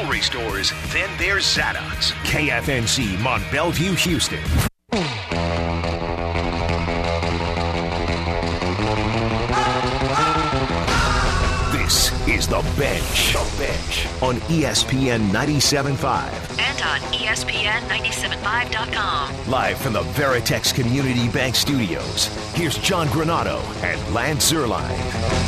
jewelry stores, then there's Zadok's. KFNC, Mont Bellevue, Houston. This is The Bench. On ESPN 97.5. And on ESPN975.com. Live from the Veritex Community Bank Studios, here's John Granado and Lance Zierlein.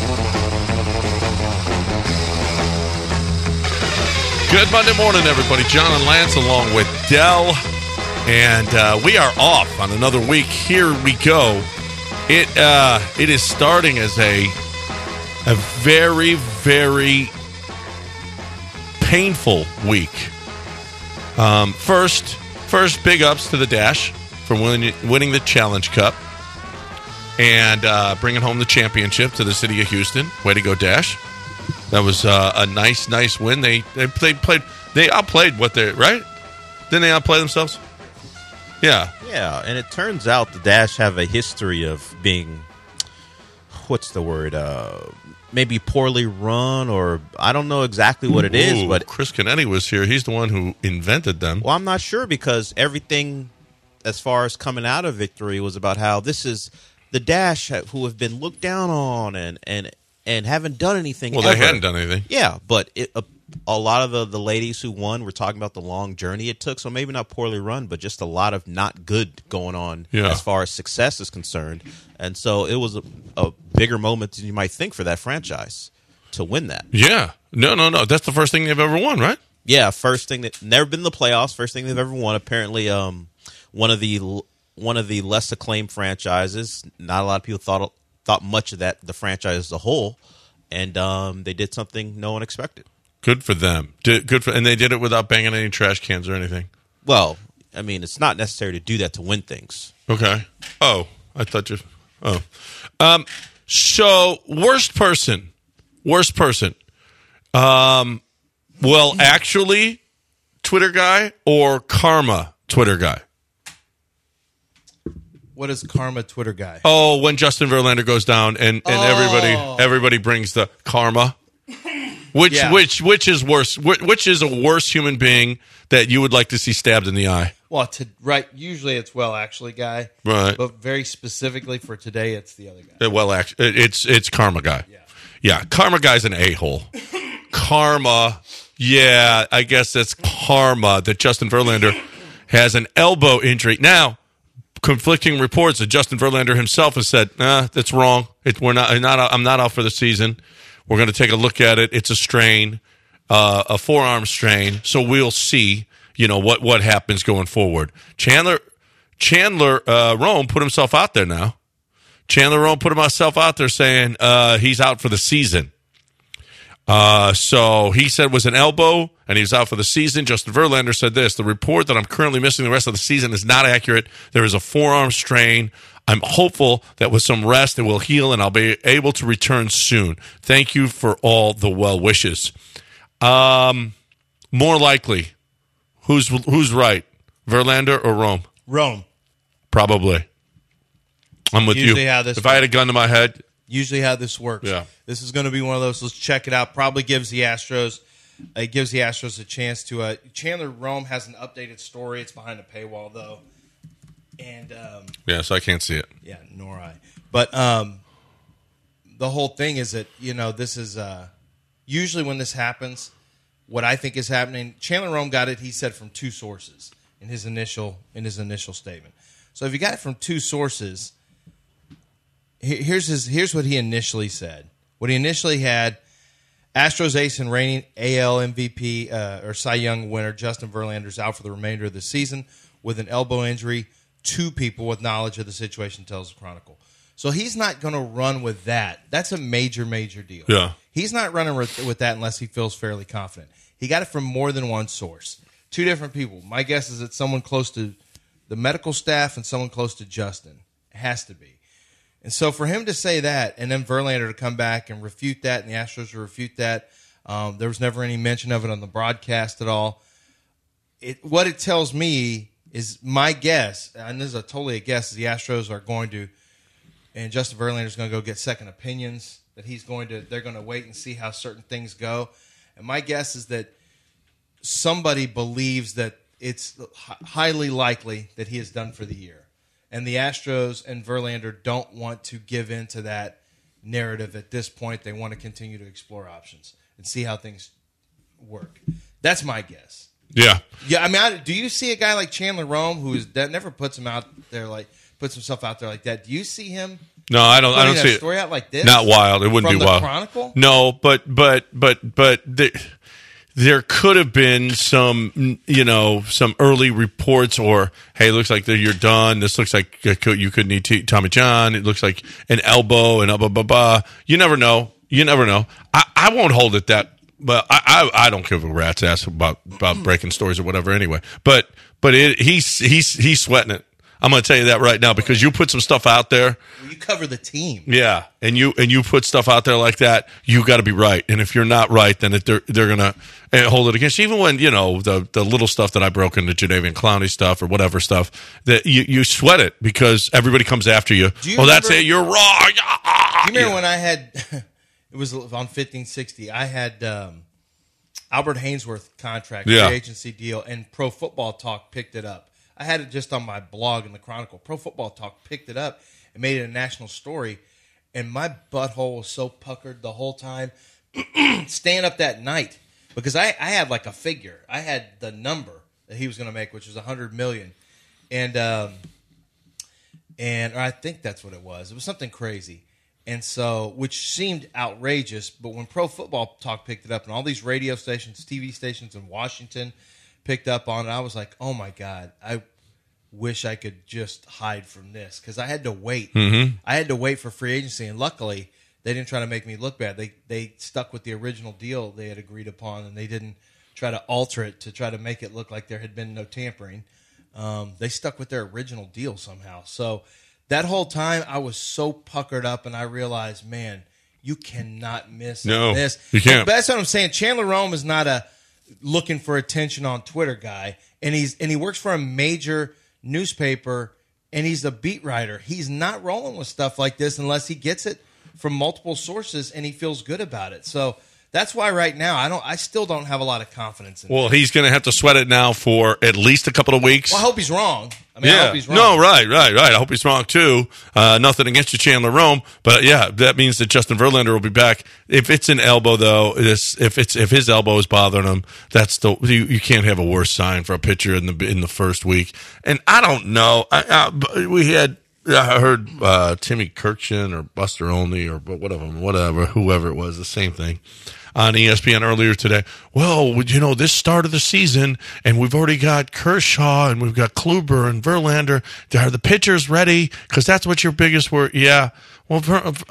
Good Monday morning, everybody. John and Lance along with Dell. And we are off on another week. Here we go. It is starting as a very, very painful week. First, big ups to the Dash for winning the Challenge Cup and bringing home the championship to the city of Houston. Way to go, Dash! That was a nice win. They outplayed what they right? Didn't they outplay themselves? Yeah. Yeah, and it turns out the Dash have a history of being, what's the word? Maybe poorly run, or I don't know exactly what it is. But Chris Canetti was here. He's the one who invented them. Well, I'm not sure, because everything as far as coming out of victory was about how this is the Dash who have been looked down on and haven't done anything. Well, ever. They hadn't done anything. Yeah, but a lot of the ladies who won were talking about the long journey it took. So maybe not poorly run, but just a lot of not good going on as far as success is concerned. And so it was a bigger moment than you might think for that franchise to win that. Yeah. No. That's the first thing they've ever won, right? Yeah, first thing that never been in the playoffs. First thing they've ever won. Apparently, one of the less acclaimed franchises. Not a lot of people thought much of that, the franchise as a whole, and they did something no one expected. Good for them. And they did it without banging any trash cans or anything. Well, I mean, it's not necessary to do that to win things. Okay. Oh, I thought you. Oh. So worst person. Well, actually, Twitter guy or karma Twitter guy. What is karma Twitter guy? Oh, when Justin Verlander goes down and everybody brings the karma. Which is worse? Which is a worse human being that you would like to see stabbed in the eye? Well, usually it's actually guy, right? But very specifically for today, it's the other guy. It's karma guy. Yeah, karma guy's an a-hole. Karma, yeah, I guess that's karma that Justin Verlander has an elbow injury now. Conflicting reports that Justin Verlander himself has said, that's wrong. I'm not out for the season. We're going to take a look at it. It's a strain, a forearm strain. So we'll see, what happens going forward. Chandler Rome put himself out there now. Chandler Rome put himself out there saying he's out for the season. So he said it was an elbow, and he's out for the season. Justin Verlander said this: the report that I'm currently missing the rest of the season is not accurate. There is a forearm strain. I'm hopeful that with some rest it will heal, and I'll be able to return soon. Thank you for all the well wishes. More likely, who's right, Verlander or Rome? Rome. Probably. I'm with you. If I had a gun to my head. Usually how this works. Yeah. This is going to be one of those. Let's check it out. Probably gives the Astros a chance to. Chandler Rome has an updated story. It's behind a paywall though, and so I can't see it. Yeah, nor I. But the whole thing is that this is usually when this happens. What I think is happening. Chandler Rome got it. He said from two sources in his initial statement. So if you got it from two sources. Here's what he initially said. What he initially had, Astros ace and reigning AL MVP or Cy Young winner Justin Verlander is out for the remainder of the season with an elbow injury. Two people with knowledge of the situation tells the Chronicle. So he's not going to run with that. That's a major, major deal. Yeah. He's not running with that unless he feels fairly confident. He got it from more than one source. Two different people. My guess is it's someone close to the medical staff and someone close to Justin. It has to be. And so for him to say that and then Verlander to come back and refute that and the Astros to refute that, there was never any mention of it on the broadcast at all. What it tells me is my guess, and this is totally a guess, is the Astros are going to, and Justin Verlander is going to go get second opinions, that they're going to wait and see how certain things go. And my guess is that somebody believes that it's highly likely that he is done for the year. And the Astros and Verlander don't want to give in to that narrative at this point. They want to continue to explore options and see how things work. That's my guess. Yeah. Yeah, I mean, do you see a guy like Chandler Rome that never puts himself out there like that? Do you see him? No, I don't see it. Story out like this? Not wild. It wouldn't be wild. Chronicle? No, but there could have been some early reports, or hey, looks like you're done. This looks like you could need Tommy John. It looks like an elbow and blah blah blah. You never know. I won't hold it that. But I don't give a rat's ass about breaking stories or whatever anyway. But he's sweating it. I'm going to tell you that right now, because you put some stuff out there. You cover the team. Yeah, and you put stuff out there like that, you got to be right. And if you're not right, then they're going to hold it against you. Even when, the little stuff that I broke into Jadeveon Clowney stuff or whatever stuff, that you sweat it because everybody comes after you. That's it. You're wrong. Do you remember when I had... It was on 1560. I had Albert Hainsworth contract, free agency deal, and Pro Football Talk picked it up. I had it just on my blog in the Chronicle. Pro Football Talk picked it up and made it a national story, and my butthole was so puckered the whole time staying up that night, because I had like a figure. I had the number that he was going to make, which was $100 million, and or I think that's what it was. It was something crazy. And so, which seemed outrageous, but when Pro Football Talk picked it up and all these radio stations, TV stations in Washington picked up on it, I was like, oh my God, I wish I could just hide from this, because I had to wait. Mm-hmm. I had to wait for free agency, and luckily they didn't try to make me look bad. They stuck with the original deal they had agreed upon, and they didn't try to alter it to try to make it look like there had been no tampering. They stuck with their original deal somehow. So that whole time, I was so puckered up, and I realized, man, you cannot miss this. You can't. But that's what I'm saying. Chandler Rome is not a looking for attention on Twitter guy, and he works for a major newspaper, and he's a beat writer. He's not rolling with stuff like this unless he gets it from multiple sources and he feels good about it. So that's why right now I still don't have a lot of confidence in Well, he's going to have to sweat it now for at least a couple of weeks. Well, I hope he's wrong. I hope he's wrong. No, right. I hope he's wrong too. Nothing against you, Chandler Rome, but yeah, that means that Justin Verlander will be back. If it's an elbow, though, if his elbow is bothering him, you can't have a worse sign for a pitcher in the first week. And I don't know. I heard Timmy Kirkshin or Buster Olney or whoever it was, the same thing, on ESPN earlier today. Well, this start of the season, and we've already got Kershaw, and we've got Kluber and Verlander. Are the pitchers ready? Because that's what your biggest word. Yeah. Well,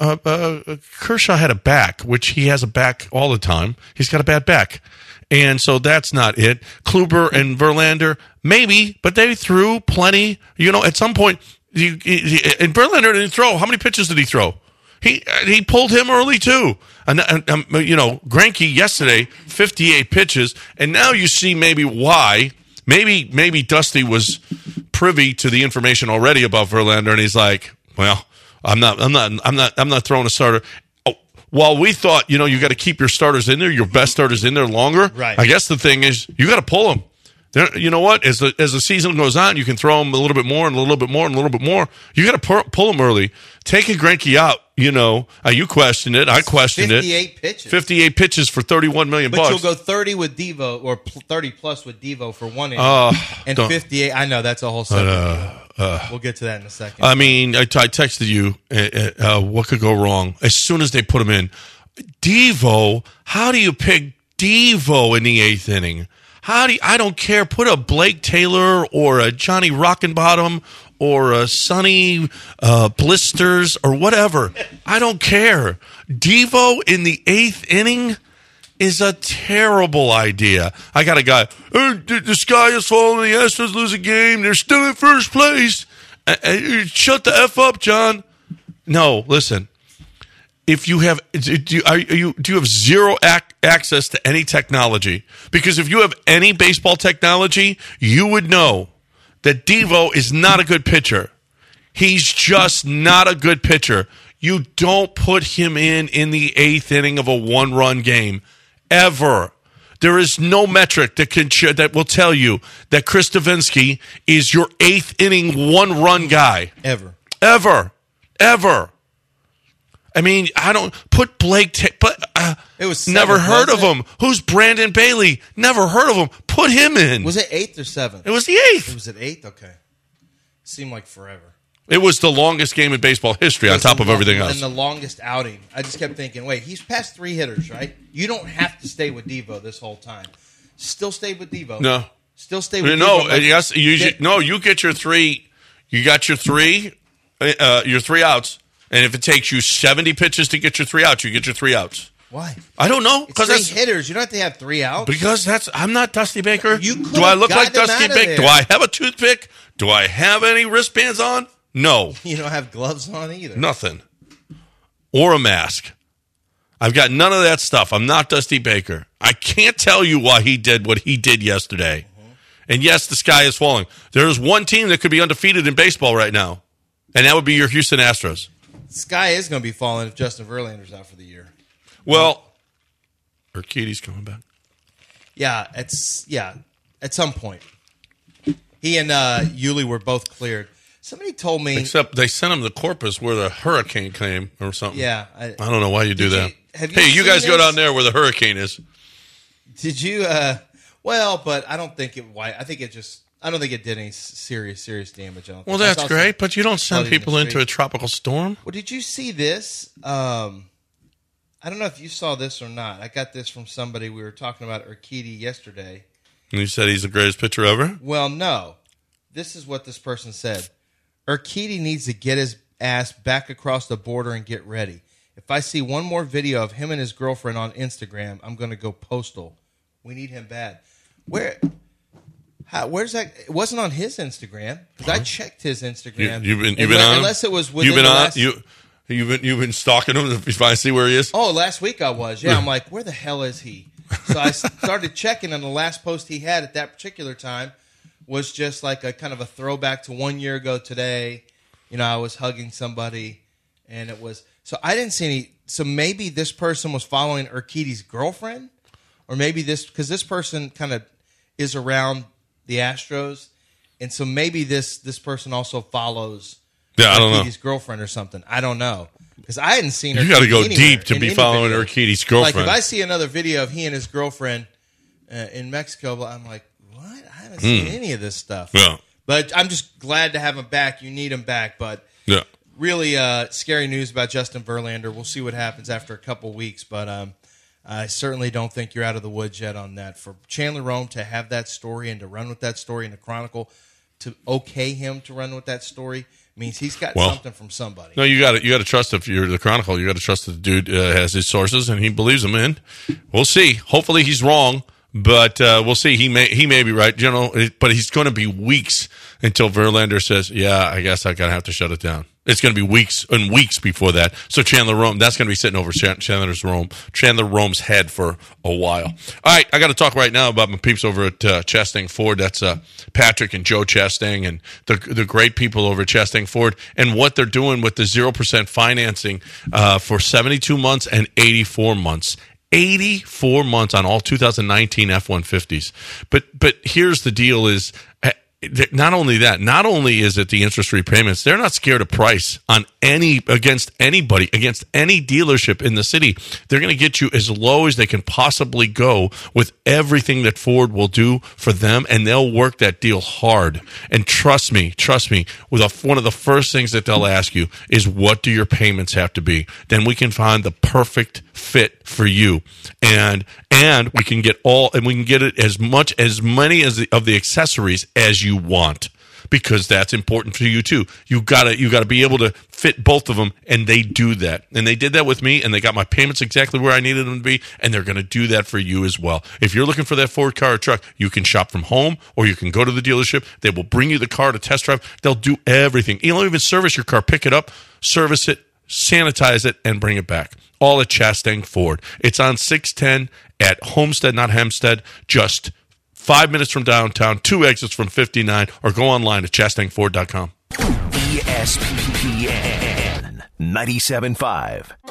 Kershaw had a back, which he has a back all the time. He's got a bad back. And so that's not it. Kluber and Verlander, maybe, but they threw plenty. At some point, and Verlander didn't throw. How many pitches did he throw? He pulled him early too. And Greinke yesterday, 58 pitches, and now you see maybe why. Maybe Dusty was privy to the information already about Verlander, and he's like, well, I'm not throwing a starter. While we thought, you got to keep your starters in there, your best starters in there longer. Right. I guess the thing is, you got to pull them. You know what? As the season goes on, you can throw them a little bit more and a little bit more and a little bit more. You got to pull them early. Taking Greinke out, you questioned it. I questioned 58 pitches. 58 pitches for $31 million. But you'll go 30 with Devo, or 30 plus with Devo for one inning. And 58. I know that's a whole subject. We'll get to that in a second. I mean, I texted you. What could go wrong? As soon as they put him in, Devo. How do you pick Devo in the eighth inning? I don't care. Put a Blake Taylor or a Johnny Rockenbottom or a Sonny Blisters or whatever. I don't care. Devo in the eighth inning is a terrible idea. I got a guy, the sky is falling, the Astros lose a game, they're still in first place. Shut the F up, John. No, listen. If you have, do you have zero access to any technology? Because if you have any baseball technology, you would know that Devo is not a good pitcher. He's just not a good pitcher. You don't put him in the eighth inning of a one-run game, ever. There is no metric that will tell you that Chris Davinsky is your 8th inning 1-run guy. Ever. I mean, I don't put Blake, it was never heard of him. Who's Brandon Bailey? Never heard of him. Put him in. Was it 8th or 7th? It was the 8th. It was at 8th? Okay. Seemed like forever. It was the longest game in baseball history on top of everything else. And the longest outing. I just kept thinking, wait, he's past 3 hitters, right? You don't have to stay with Devo this whole time. Still stay with Devo. No. Still stay with Devo. No, yes, you get your 3. You got your 3 outs. And if it takes you 70 pitches to get your 3 outs, you get your 3 outs. Why? I don't know. It's 3 hitters. You don't have to have 3 outs. Because I'm not Dusty Baker. Do I look like Dusty Baker? Do I have a toothpick? Do I have any wristbands on? No. You don't have gloves on either. Nothing. Or a mask. I've got none of that stuff. I'm not Dusty Baker. I can't tell you why he did what he did yesterday. Mm-hmm. And yes, the sky is falling. There's one team that could be undefeated in baseball right now, and that would be your Houston Astros. The sky is going to be falling if Justin Verlander's out for the year. Well, Urquidy's coming back. Yeah, at some point. He and Yuli were both cleared. Somebody told me... Except they sent him to Corpus where the hurricane came or something. Yeah. I don't know why you do that. Hey, you guys go down there where the hurricane is. Did you... well, but I don't think it... I think it just... I don't think it did any serious damage. Well, that's great, but you don't send people into a tropical storm. Well, did you see this? I don't know if you saw this or not. I got this from somebody. We were talking about Urquidy yesterday. And you said he's the greatest pitcher ever? Well, no. This is what this person said. Urquidy needs to get his ass back across the border and get ready. If I see one more video of him and his girlfriend on Instagram, I'm going to go postal. We need him bad. Where's that? It wasn't on his Instagram because I checked his Instagram. You've been on him? Unless it was within the last... You've been stalking him to finally see where he is? Oh, last week I was. Yeah, I'm like, where the hell is he? So I started checking, and the last post he had at that particular time was just like a kind of a throwback to 1 year ago today. You know, I was hugging somebody, and it was... So I didn't see any... So maybe this person was following Urquidy's girlfriend? Or maybe this... Because this person kind of is around the Astros, and so maybe this person also follows... Yeah, I don't know. Urquidy's girlfriend or something. I don't know. Because I hadn't seen her. You got to go deep to be following Urquidy's girlfriend. Like, if I see another video of he and his girlfriend in Mexico, I'm like, what? I haven't seen any of this stuff. Yeah. But I'm just glad to have him back. You need him back. But really scary news about Justin Verlander. We'll see what happens after a couple weeks. But I certainly don't think you're out of the woods yet on that. For Chandler Rome to have that story and to run with that story in the Chronicle, to okay him to run with that story, means he's got something from somebody. No, you got to trust. If you're the Chronicle, you got to trust that the dude has his sources and he believes them in. We'll see. Hopefully he's wrong, but we'll see. He may be right, but he's going to be weeks until Verlander says, "Yeah, I guess I'm gonna have to shut it down." It's going to be weeks and weeks before that. So Chandler Rome, that's going to be sitting over Chandler Rome's head for a while. All right, I got to talk right now about my peeps over at Chastang Ford. That's Patrick and Joe Chastang and the great people over at Chastang Ford and what they're doing with the 0% financing for 72 months and 84 months. 84 months on all 2019 F-150s. But here's the deal is... Not only is it the interest repayments, they're not scared of price against anybody, against any dealership in the city. They're going to get you as low as they can possibly go with everything that Ford will do for them, and they'll work that deal hard. And trust me, one of the first things that they'll ask you is, what do your payments have to be? Then we can find the perfect fit for you. And we can get it as many of the accessories as you want, because that's important for you too. You gotta be able to fit both of them, and they do that. And they did that with me, and they got my payments exactly where I needed them to be, and they're gonna do that for you as well. If you're looking for that Ford car or truck, you can shop from home, or you can go to the dealership. They will bring you the car to test drive. They'll do everything. You'll even service your car, pick it up, service it, sanitize it, and bring it back. All at Chastang Ford. It's on 610 at Homestead, not Hempstead, just 5 minutes from downtown, 2 exits from 59, or go online at chastangford.com. ESPN 97.5.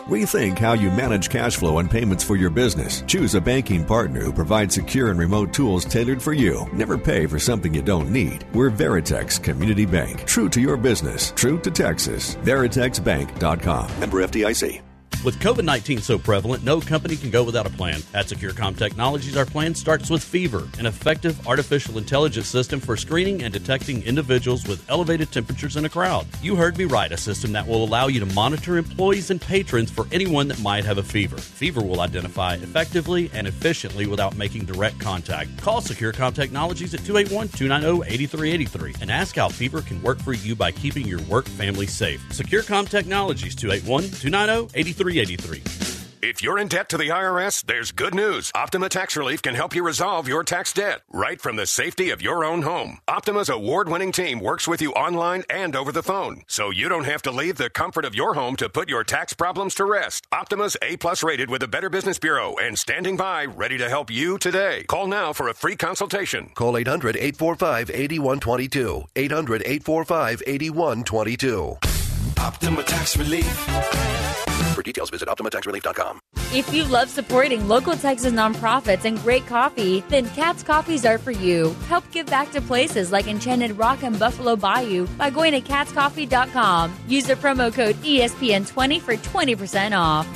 Rethink how you manage cash flow and payments for your business. Choose a banking partner who provides secure and remote tools tailored for you. Never pay for something you don't need. We're Veritex Community Bank. True to your business. True to Texas. VeritexBank.com. Member FDIC. With COVID-19 so prevalent, no company can go without a plan. At Securcom Technologies, our plan starts with Fever, an effective artificial intelligence system for screening and detecting individuals with elevated temperatures in a crowd. You heard me right, a system that will allow you to monitor employees and patrons for anyone that might have a fever. Fever will identify effectively and efficiently without making direct contact. Call Securcom Technologies at 281-290-8383 and ask how Fever can work for you by keeping your work family safe. Securcom Technologies, 281-290-8383. If you're in debt to the IRS, there's good news. Optima Tax Relief can help you resolve your tax debt right from the safety of your own home. Optima's award-winning team works with you online and over the phone, so you don't have to leave the comfort of your home to put your tax problems to rest. Optima's A-plus rated with the Better Business Bureau and standing by, ready to help you today. Call now for a free consultation. Call 800-845-8122. 800-845-8122. Optima Tax Relief. For details, visit OptimaTaxRelief.com. If you love supporting local Texas nonprofits and great coffee, then Katz Coffees are for you. Help give back to places like Enchanted Rock and Buffalo Bayou by going to katzcoffee.com. Use the promo code ESPN20 for 20% off.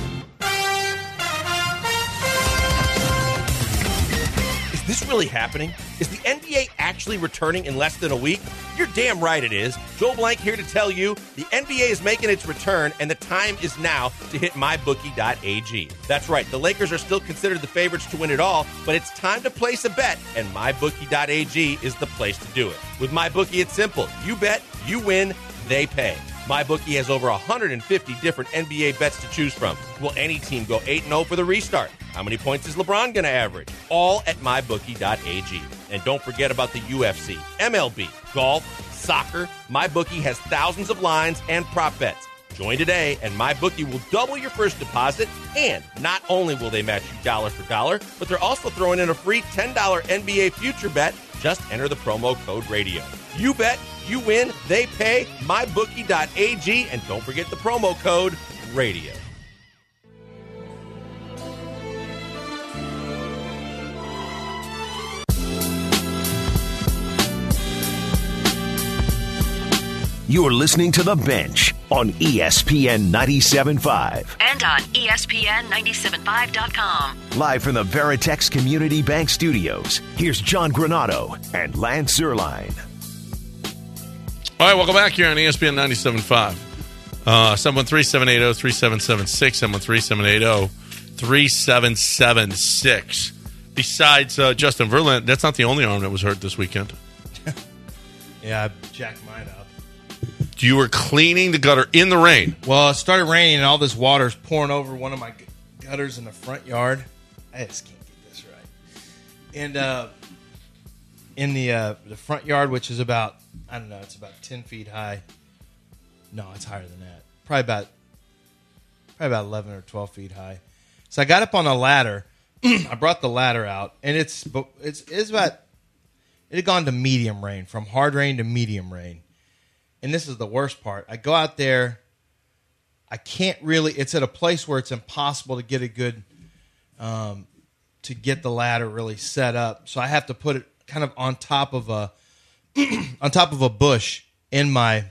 Is this really happening? Is the NBA actually returning in less than a week? You're damn right it is. Joel Blank here to tell you the NBA is making its return, and the time is now to hit MyBookie.ag. That's right, the Lakers are still considered the favorites to win it all, but it's time to place a bet, and MyBookie.ag is the place to do it. With MyBookie, it's simple. You bet, you win, they pay. MyBookie has over 150 different NBA bets to choose from. Will any team go 8-0 for the restart? How many points is LeBron going to average? All at MyBookie.ag. And don't forget about the UFC, MLB, golf, soccer. MyBookie has thousands of lines and prop bets. Join today, and MyBookie will double your first deposit, and not only will they match you dollar for dollar, but they're also throwing in a free $10 NBA future bet. Just enter the promo code RADIO. You bet, you win, they pay. MyBookie.ag, and don't forget the promo code RADIO. You're listening to The Bench on ESPN 97.5. And on ESPN 97.5.com. Live from the Veritex Community Bank Studios, here's John Granado and Lance Zierlein. All right, welcome back here on ESPN 97.5. 713-780-3776, 713-780-3776. Besides Justin Verlander, that's not the only arm that was hurt this weekend. Yeah, I jacked mine up. You were cleaning the gutter in the rain. Well, it started raining and all this water is pouring over one of my gutters in the front yard. I just can't get this right. And in the front yard, which is about, I don't know, it's about 10 feet high. No, it's higher than that. Probably about 11 or 12 feet high. So I got up on a ladder. I brought the ladder out, and it's about, it had gone to medium rain, from hard rain to medium rain. And this is the worst part. I go out there. I can't really. It's at a place where it's impossible to get a good, to get the ladder really set up. So I have to put it kind of on top of a, bush in my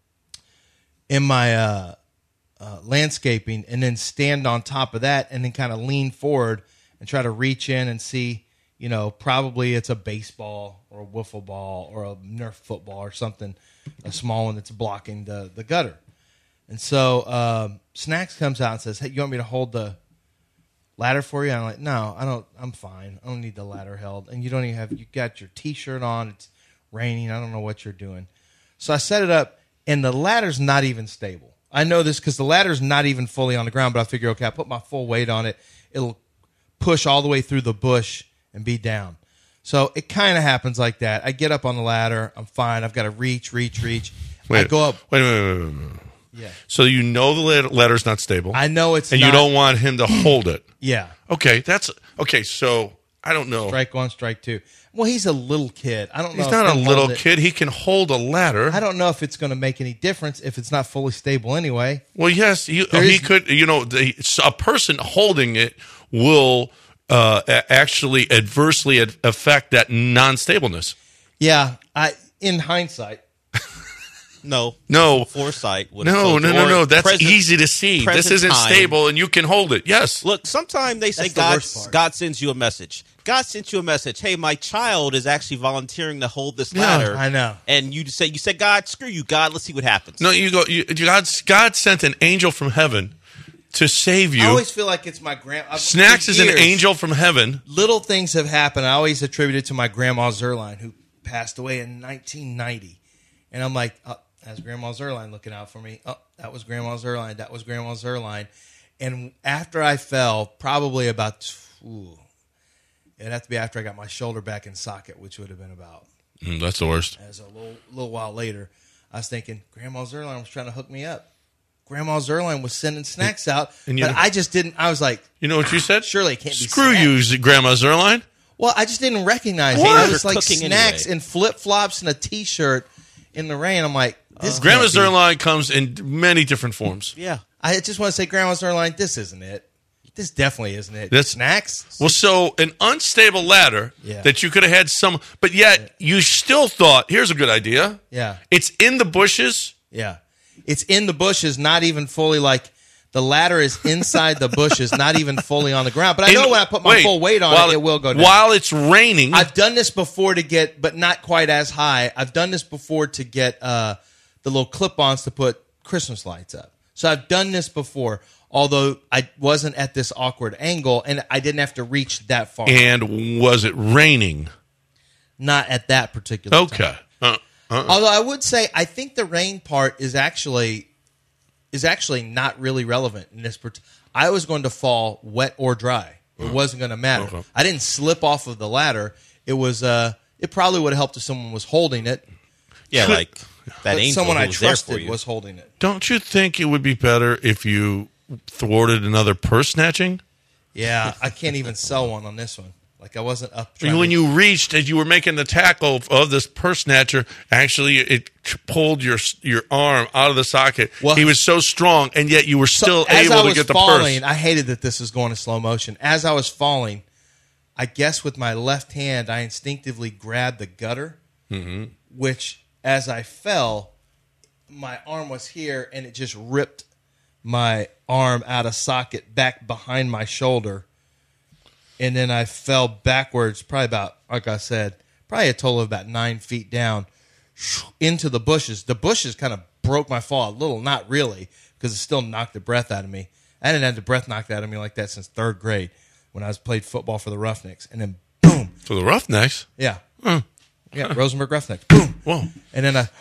landscaping, and then stand on top of that, and then kind of lean forward and try to reach in and see. You know, probably it's a baseball or a wiffle ball or a Nerf football or something, a small one that's blocking the gutter. And so Snacks comes out and says, "Hey, you want me to hold the ladder for you?" I'm like, "No, I don't. I'm fine. I don't need the ladder held." And you don't even you got your T-shirt on. It's raining. I don't know what you're doing. So I set it up, and the ladder's not even stable. I know this because the ladder's not even fully on the ground, but I figure, okay, I put my full weight on it. It'll push all the way through the bush and be down. So it kind of happens like that. I get up on the ladder. I'm fine. I've got to reach. I go up. Wait. Yeah. So you know the ladder's not stable. I know it's and not. You don't want him to hold it. Yeah. Okay, that's okay. So I don't know. Strike one, strike two. Well, he's a little kid. I don't know. He's not a little kid. He can hold a ladder. I don't know if it's going to make any difference if it's not fully stable anyway. Well, yes, he could. You know, a person holding it will actually adversely affect that non-stableness. Yeah, in hindsight. No. Foresight. No. That's easy to see. This isn't stable, and you can hold it. Yes. Look, sometimes they say God sends you a message. God sent you a message. Hey, my child is actually volunteering to hold this ladder. I know. And you say, God, screw you, God. Let's see what happens. No, you go. God sent an angel from heaven to save you. I always feel like it's my grandma. Snacks is an angel from heaven. Little things have happened. I always attribute it to my grandma Zerline, who passed away in 1990. And I'm like, oh, that's Grandma Zerline looking out for me. Oh, that was Grandma Zerline. That was Grandma Zerline. And after I fell, probably about, it'd have to be after I got my shoulder back in socket, which would have been about. That's the worst. As a little while later, I was thinking, Grandma Zerline was trying to hook me up. Grandma Zerline was sending snacks out, but I just didn't. I was like, you know what you said? Surely it can't be Screw you, Grandma Zerline. Well, I just didn't recognize it. It was like snacks and flip-flops and a T-shirt in the rain. I'm like, this Grandma Zerline comes in many different forms. Yeah. I just want to say, Grandma Zerline, this isn't it. This definitely isn't it. That's snacks. Well, so an unstable ladder that you could have had some, but yet you still thought, here's a good idea. Yeah. It's in the bushes. Yeah. It's in the bushes, not even fully like the ladder is inside the bushes, not even fully on the ground. But I know when I put my full weight on it will go down. While it's raining. I've done this before but not quite as high. I've done this before to get the little clip-ons to put Christmas lights up. So I've done this before, although I wasn't at this awkward angle, and I didn't have to reach that far. And was it raining? Not at that particular time. Although I would say I think the rain part is actually not really relevant in this. I was going to fall wet or dry. It wasn't going to matter. Okay. I didn't slip off of the ladder. It was. It probably would have helped if someone was holding it. Yeah, like that angel someone who I was there trusted for you. was holding it. Don't you think it would be better if you thwarted another purse snatching? Yeah, I can't even sell one on this one. Like I wasn't up. When you reached, as you were making the tackle of this purse snatcher, actually it pulled your arm out of the socket. Well, he was so strong, and yet you were still able to get the purse. I hated that this was going in slow motion. As I was falling, I guess with my left hand, I instinctively grabbed the gutter, which as I fell, my arm was here, and it just ripped my arm out of socket back behind my shoulder. And then I fell backwards, probably about, like I said, probably a total of about 9 feet down into the bushes. The bushes kind of broke my fall a little, not really, because it still knocked the breath out of me. I hadn't had the breath knocked out of me like that since third grade when I played football for the Roughnecks. And then, boom. For the Roughnecks? Yeah. Yeah, Rosenberg Roughnecks. Boom. Whoa. And then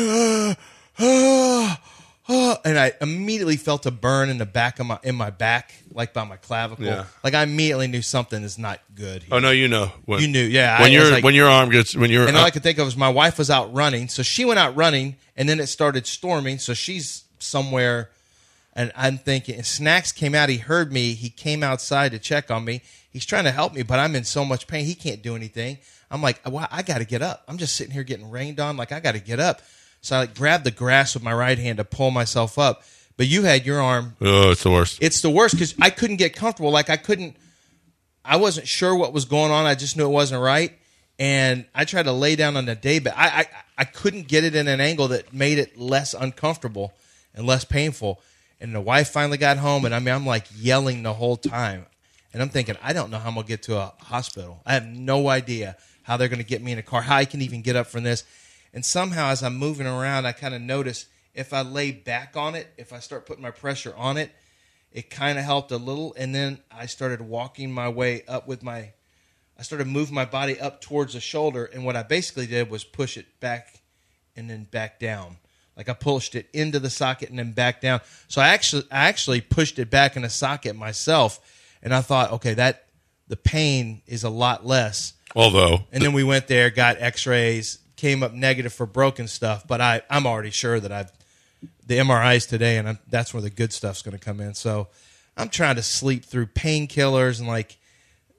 and I immediately felt a burn in the back of my back, like by my clavicle. Yeah. Like I immediately knew something is not good here. Oh no, you know. You knew, yeah. When your arm gets and all I could think of was my wife was out running, so she went out running, and then it started storming, so she's somewhere, and I'm thinking. And Snacks came out. He heard me. He came outside to check on me. He's trying to help me, but I'm in so much pain. He can't do anything. I'm like, well, I got to get up. I'm just sitting here getting rained on. Like I got to get up. So I grabbed the grass with my right hand to pull myself up. But you had your arm. Oh, it's the worst. It's the worst because I couldn't get comfortable. Like I wasn't sure what was going on. I just knew it wasn't right. And I tried to lay down on the daybed. I couldn't get it in an angle that made it less uncomfortable and less painful. And the wife finally got home, and I'm like yelling the whole time. And I'm thinking, I don't know how I'm going to get to a hospital. I have no idea how they're going to get me in a car, how I can even get up from this. And somehow as I'm moving around, I kind of notice if I lay back on it, if I start putting my pressure on it, it kind of helped a little. And then I started walking my way up I started moving my body up towards the shoulder. And what I basically did was push it back and then back down. Like I pushed it into the socket and then back down. So I actually pushed it back in the socket myself. And I thought, okay, the pain is a lot less. And then we went there, got x-rays, came up negative for broken stuff, but I'm already sure that the MRIs today, and that's where the good stuff's going to come in. So I'm trying to sleep through painkillers and like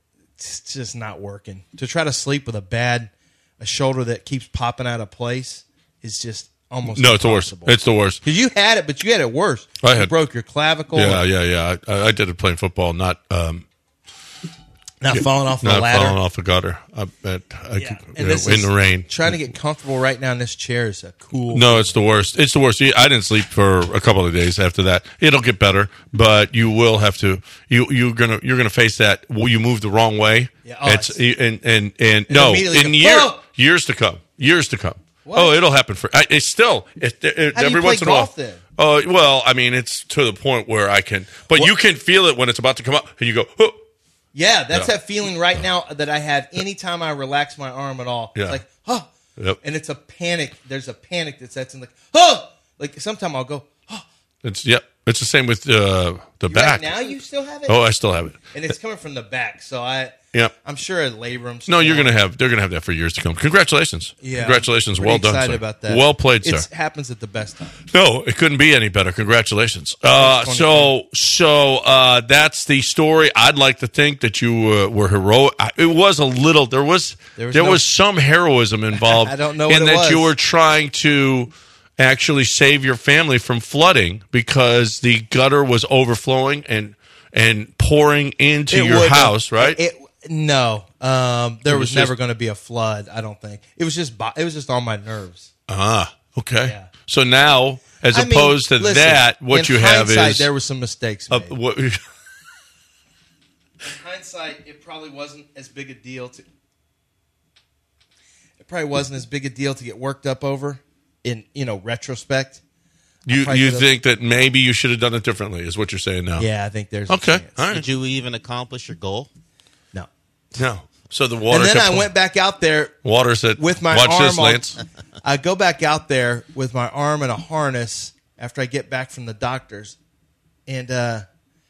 it's just not working. To try to sleep with a shoulder that keeps popping out of place is just almost No, it's the worst. impossible. It's the worst. Because you had it, but you had it worse. I You had- broke your clavicle. Yeah. I did it playing football, not Falling off the not ladder. falling off a gutter And in this the is- rain. Trying to get comfortable right now in this chair is a cool. No, it's the worst. It's the worst. I didn't sleep for a couple of days after that. It'll get better, but you will have to. You're gonna face that. You move the wrong way. Yeah, it's and no immediately in go, "Whoa!" years to come. Years to come. What? Oh, it'll happen for. It's still. How do Every you play once in a while. golf then? Oh well, I mean, it's to the point where I can. But you can feel it when it's about to come up, and you go. Oh. Yeah, that's Yeah. that feeling right now that I have anytime I relax my arm at all. Yeah. It's like, oh. Yep. And it's a panic. There's a panic that sets in, like, oh. Like, sometimes I'll go, oh. It's It's the same with the back. Right now you still have it? Oh, I still have it. And it's coming from the back, so Yep. I'm sure a labrum. No, they're gonna have that for years to come. Congratulations. Yeah. Congratulations. Pretty Well done, excited sir. about that. Well played, sir. It happens at the best time. No, it couldn't be any better. Congratulations. That's the story. I'd like to think that you were heroic. It was a little. There was some heroism involved. I don't know in what it that you was. were trying to actually save your family from flooding because the gutter was overflowing and pouring into your house, right? No, there was was never just- going to be a flood. I don't think it was just on my nerves. Okay. Yeah. So now, as I mean, opposed to listen, that, what in you have hindsight, is there were some mistakes made. what, In hindsight, it probably wasn't as big a deal to. It probably wasn't as big a deal to get worked up over. In retrospect, you probably could've- think that maybe you should have done it differently, is what you're saying now. yeah, I think there's Okay. A chance. All right. Did you even accomplish your goal? No, No. So the water. and then kept- I went back out there Water said, with my "Watch arm this, on- Lance." I go back out there with my arm in a harness after I get back from the doctors, and I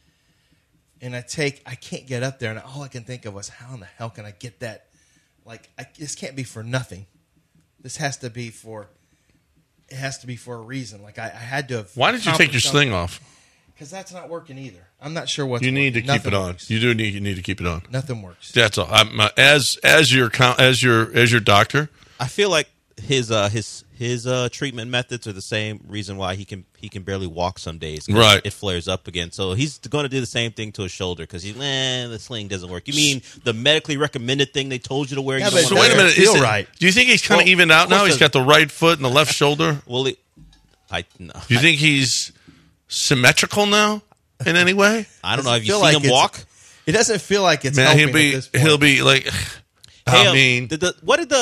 can't get up there, and all I can think of was, how in the hell can I get that? Like, this can't be for nothing. This has to be for. It has to be for a reason. Like I had to have. Why did you take your sling off? Because that's not working either. I'm not sure what's. You need to working. keep it Nothing on. works. You do need. You need to keep it on. Nothing works. That's all. As your doctor. I feel like his treatment methods are the same reason why he can barely walk some days. 'Cause Right. It flares up again. So he's going to do the same thing to his shoulder because the sling doesn't work. You mean the medically recommended thing they told you to wear? Yeah, You but don't So wanna wait a wear? minute. feel right. Do you think he's kind of Well, evened out of now? course He's got the right foot and the left shoulder. Well, Do you think he's symmetrical now in any way? I don't know. Have you Feel seen like him it's- walk? It doesn't feel like it's Man, helping at this point. he'll be like. I Hey, mean, what did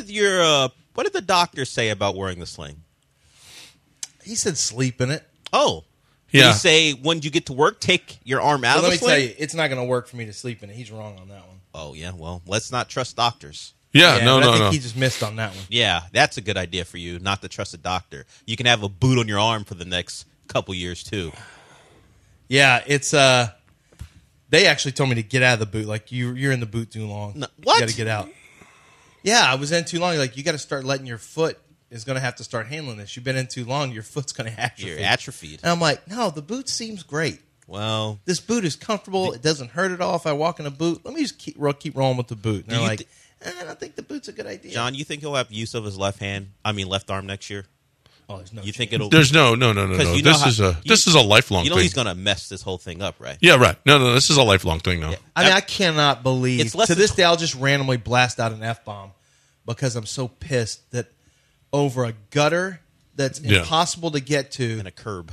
the doctor say about wearing the sling? He said sleep in it. Oh, did yeah. he say when you get to work, take your arm out But of let the me tell sling? you, it's not going to work for me to sleep in it. He's wrong on that one. Oh yeah, well, let's not trust doctors. Yeah, but no. I think he just missed on that one. Yeah, that's a good idea for you, not to trust a doctor. You can have a boot on your arm for the next couple years too. Yeah, it's they actually told me to get out of the boot. Like you're in the boot too long. No, what? You got to get out. Yeah, I was in too long. Like you got to start letting your foot is going to have to start handling this. You've been in too long. Your foot's going to atrophy. You're atrophied. And I'm like, no, the boot seems great. Well, This boot is comfortable. It doesn't hurt at all if I walk in a boot. Let me just keep rolling with the boot. And they're you like, I don't think the boot's a good idea. John, you think he'll have use of his left arm next year? Oh, there's no You chance. think it'll? There's no. Because you know This is a lifelong You know thing. he's going to mess this whole thing up, right? Yeah, right. No. This is a lifelong thing now. Yeah. I mean, I cannot believe It's less to than this day I'll just randomly blast out an F-bomb because I'm so pissed that over a gutter that's Yeah. impossible to get to And a curb.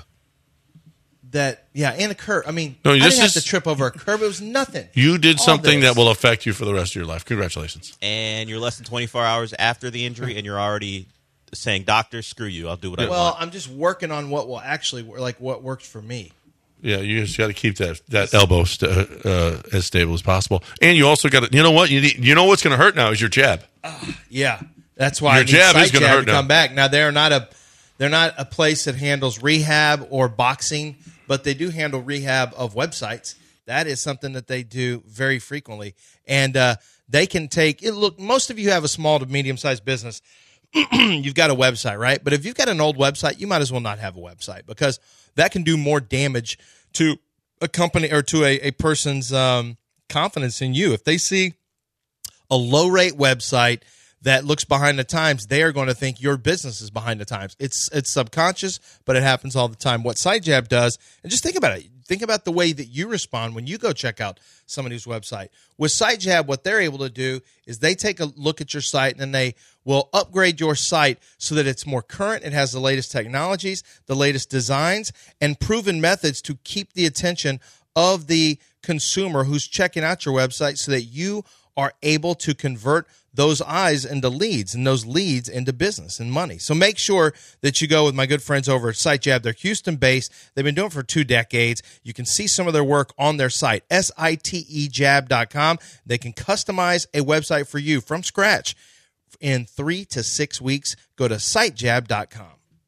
and a curb. I mean, No, I this didn't have is- to trip over a curb. It was nothing. You did All something this. that will affect you for the rest of your life. Congratulations. And you're less than 24 hours after the injury, and you're already saying, "Doctor, screw you. I'll do what I Well, want." I'm just working on what will actually like what works for me. Yeah, you just got to keep that elbow as stable as possible, and you also got to. You know what? You know what's going to hurt now is your jab. Yeah, that's why Your I need jab is Sight gonna Jab hurt to now. come back. Now they're not a place that handles rehab or boxing, but they do handle rehab of websites. That is something that they do very frequently, and they can take it. Look, most of you have a small to medium sized business. You've got a website, right? But if you've got an old website, you might as well not have a website because that can do more damage to a company or to a person's confidence in you. If they see a low-rate website that looks behind the times, they are going to think your business is behind the times. It's subconscious, but it happens all the time. What SiteJab does, and just think about it. Think about the way that you respond when you go check out somebody's website. With SiteJab, what they're able to do is they take a look at your site, and then they will upgrade your site so that it's more current. It has the latest technologies, the latest designs, and proven methods to keep the attention of the consumer who's checking out your website so that you are able to convert those eyes into leads and those leads into business and money. So make sure that you go with my good friends over at SiteJab. They're Houston-based. They've been doing it for 2 decades. You can see some of their work on their site, SITEJab.com. They can customize a website for you from scratch in 3 to 6 weeks. Go to SiteJab.com.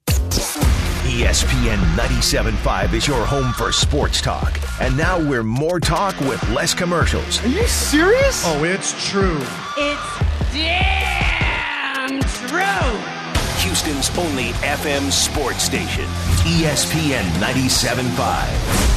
ESPN 97.5 is your home for sports talk. And now we're more talk with less commercials. Are you serious? Oh, it's true. It's damn true. Houston's only FM sports station. ESPN 97.5.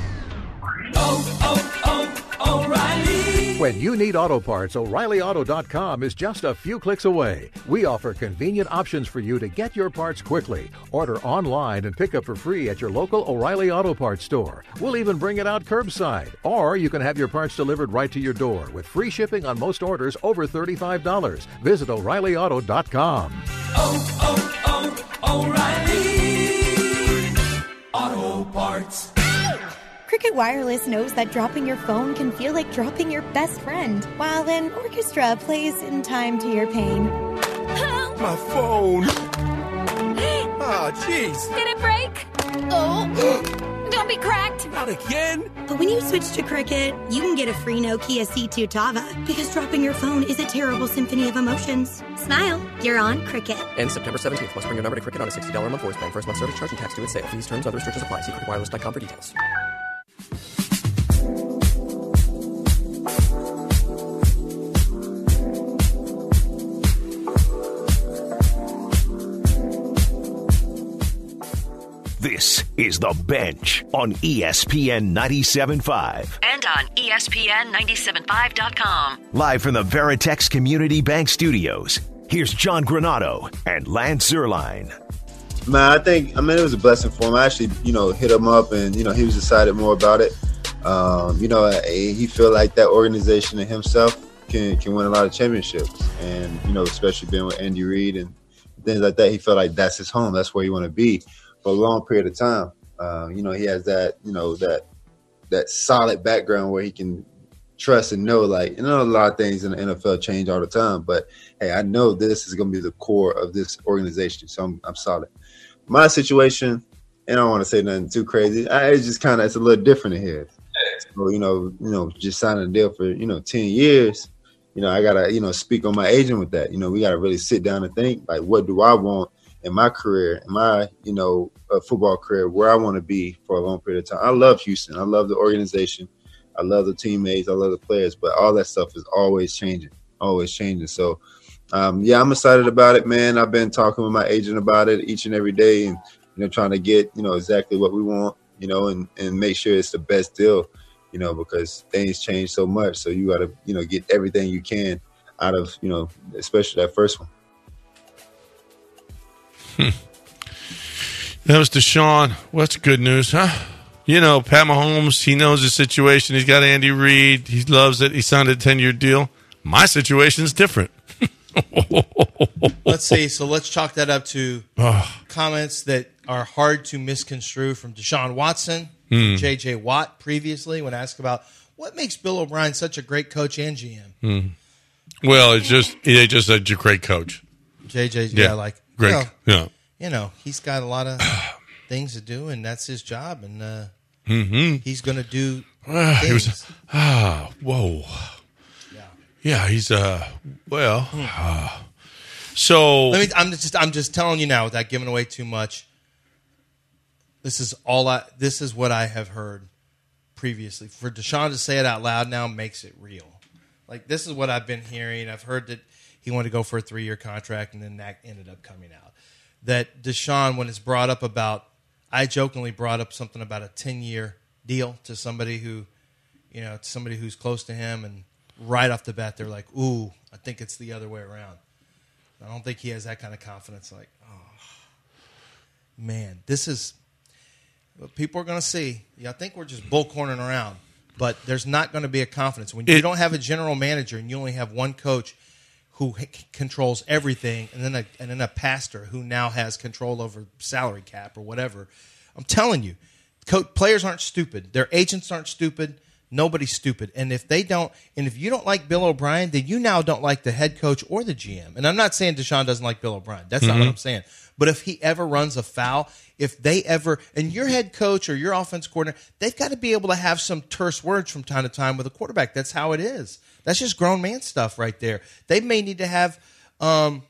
O'Reilly. When you need auto parts, O'ReillyAuto.com is just a few clicks away. We offer convenient options for you to get your parts quickly. Order online and pick up for free at your local O'Reilly Auto Parts store. We'll even bring it out curbside. Or you can have your parts delivered right to your door with free shipping on most orders over $35. Visit O'ReillyAuto.com. O'Reilly Auto Parts. Cricket Wireless knows that dropping your phone can feel like dropping your best friend, while an orchestra plays in time to your pain. My phone. Oh, jeez. Did it break? Oh, don't be cracked. Not again. But when you switch to Cricket, you can get a free Nokia C2 Tava, because dropping your phone is a terrible symphony of emotions. Smile, you're on Cricket. And September 17th, must bring your number to Cricket on a $60 a month voice plan. First month service charge and tax due at sale. Fees, terms, other restrictions apply. See cricketwireless.com for details. This is The Bench on ESPN 97.5. And on ESPN 97.5.com. Live from the Veritex Community Bank Studios, here's John Granato and Lance Zierlein. Man, it was a blessing for him. I actually, hit him up and, he was excited more about it. He feel like that organization and himself can win a lot of championships. And, especially being with Andy Reid and things like that, he felt like that's his home. That's where you want to be for a long period of time. He has that, that solid background where he can trust and know, a lot of things in the NFL change all the time. But, hey, I know this is going to be the core of this organization, so I'm solid. My situation, and I don't want to say nothing too crazy, it's just it's a little different in here. So, just signing a deal for, 10 years, I got to, speak on my agent with that. We got to really sit down and think, what do I want in my career, in my, football career, where I want to be for a long period of time. I love Houston. I love the organization. I love the teammates. I love the players. But all that stuff is always changing. So, I'm excited about it, man. I've been talking with my agent about it each and every day and, trying to get, exactly what we want, and make sure it's the best deal, because things change so much. So you got to, get everything you can out of, especially that first one. That was Deshaun. What's good news, huh? Pat Mahomes, he knows the situation. He's got Andy Reid. He loves it. He signed a 10-year deal. My situation's different. Let's see. So let's chalk that up to comments that are hard to misconstrue from Deshaun Watson, J.J. Watt previously when asked about what makes Bill O'Brien such a great coach and GM. Well, they just said you're a great coach. JJ's great. He's got a lot of things to do, and that's his job, and he's going to do things. Whoa. Yeah, he's so. I'm just telling you now, without giving away too much. This is what I have heard previously. For Deshaun to say it out loud now makes it real. This is what I've been hearing. I've heard that he wanted to go for a 3-year contract, and then that ended up coming out. That Deshaun, when it's brought up I jokingly brought up something about a 10-year deal to somebody who to somebody who's close to him, and right off the bat they're like, "Ooh, I think it's the other way around." I don't think he has that kind of confidence. Like, oh man, this is what people are going to see. I think we're just bullcorning around, but there's not going to be a confidence when you don't have a general manager and you only have one coach who controls everything, and then a pastor who now has control over salary cap or whatever. I'm telling you, players aren't stupid. Their agents aren't stupid. Nobody's stupid. And if you don't like Bill O'Brien, then you now don't like the head coach or the GM. And I'm not saying Deshaun doesn't like Bill O'Brien. That's not what I'm saying. But if he ever runs afoul, and your head coach or your offense coordinator, they've got to be able to have some terse words from time to time with a quarterback. That's how it is. That's just grown man stuff right there. They may need to have some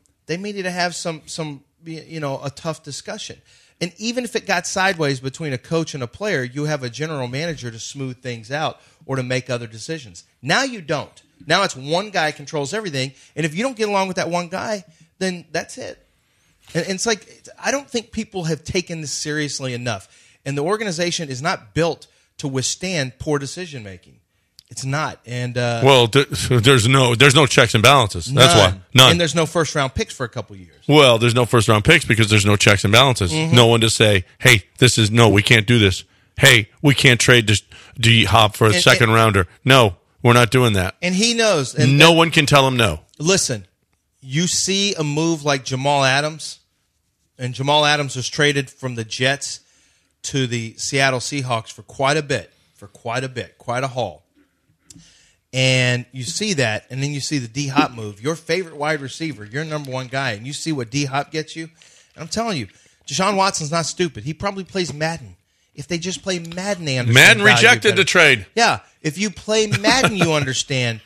a tough discussion. And even if it got sideways between a coach and a player, you have a general manager to smooth things out or to make other decisions. Now you don't. Now it's one guy controls everything, and if you don't get along with that one guy, then that's it. And it's like, I don't think people have taken this seriously enough. And the organization is not built to withstand poor decision making. It's not. And there's no checks and balances. That's why. None. And there's no first round picks for a couple years. Well, there's no first round picks because there's no checks and balances. Mm-hmm. No one to say, hey, we can't do this. Hey, we can't trade D-Hop for a second rounder. No, we're not doing that. And he knows. And no one can tell him no. Listen, you see a move like Jamal Adams, and Jamal Adams was traded from the Jets to the Seattle Seahawks for quite a haul. And you see that, and then you see the D-Hop move. Your favorite wide receiver, your number one guy, and you see what D-Hop gets you. And I'm telling you, Deshaun Watson's not stupid. He probably plays Madden. If they just play Madden, they understand. Madden rejected the trade. Yeah. If you play Madden, you understand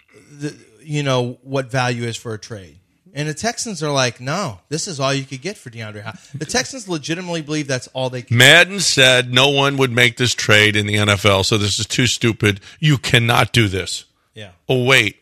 what value is for a trade. And the Texans are like, no, this is all you could get for DeAndre Hopkins. The Texans legitimately believe that's all they can Madden said no one would make this trade in the NFL, so this is too stupid. You cannot do this. Yeah. Oh, wait.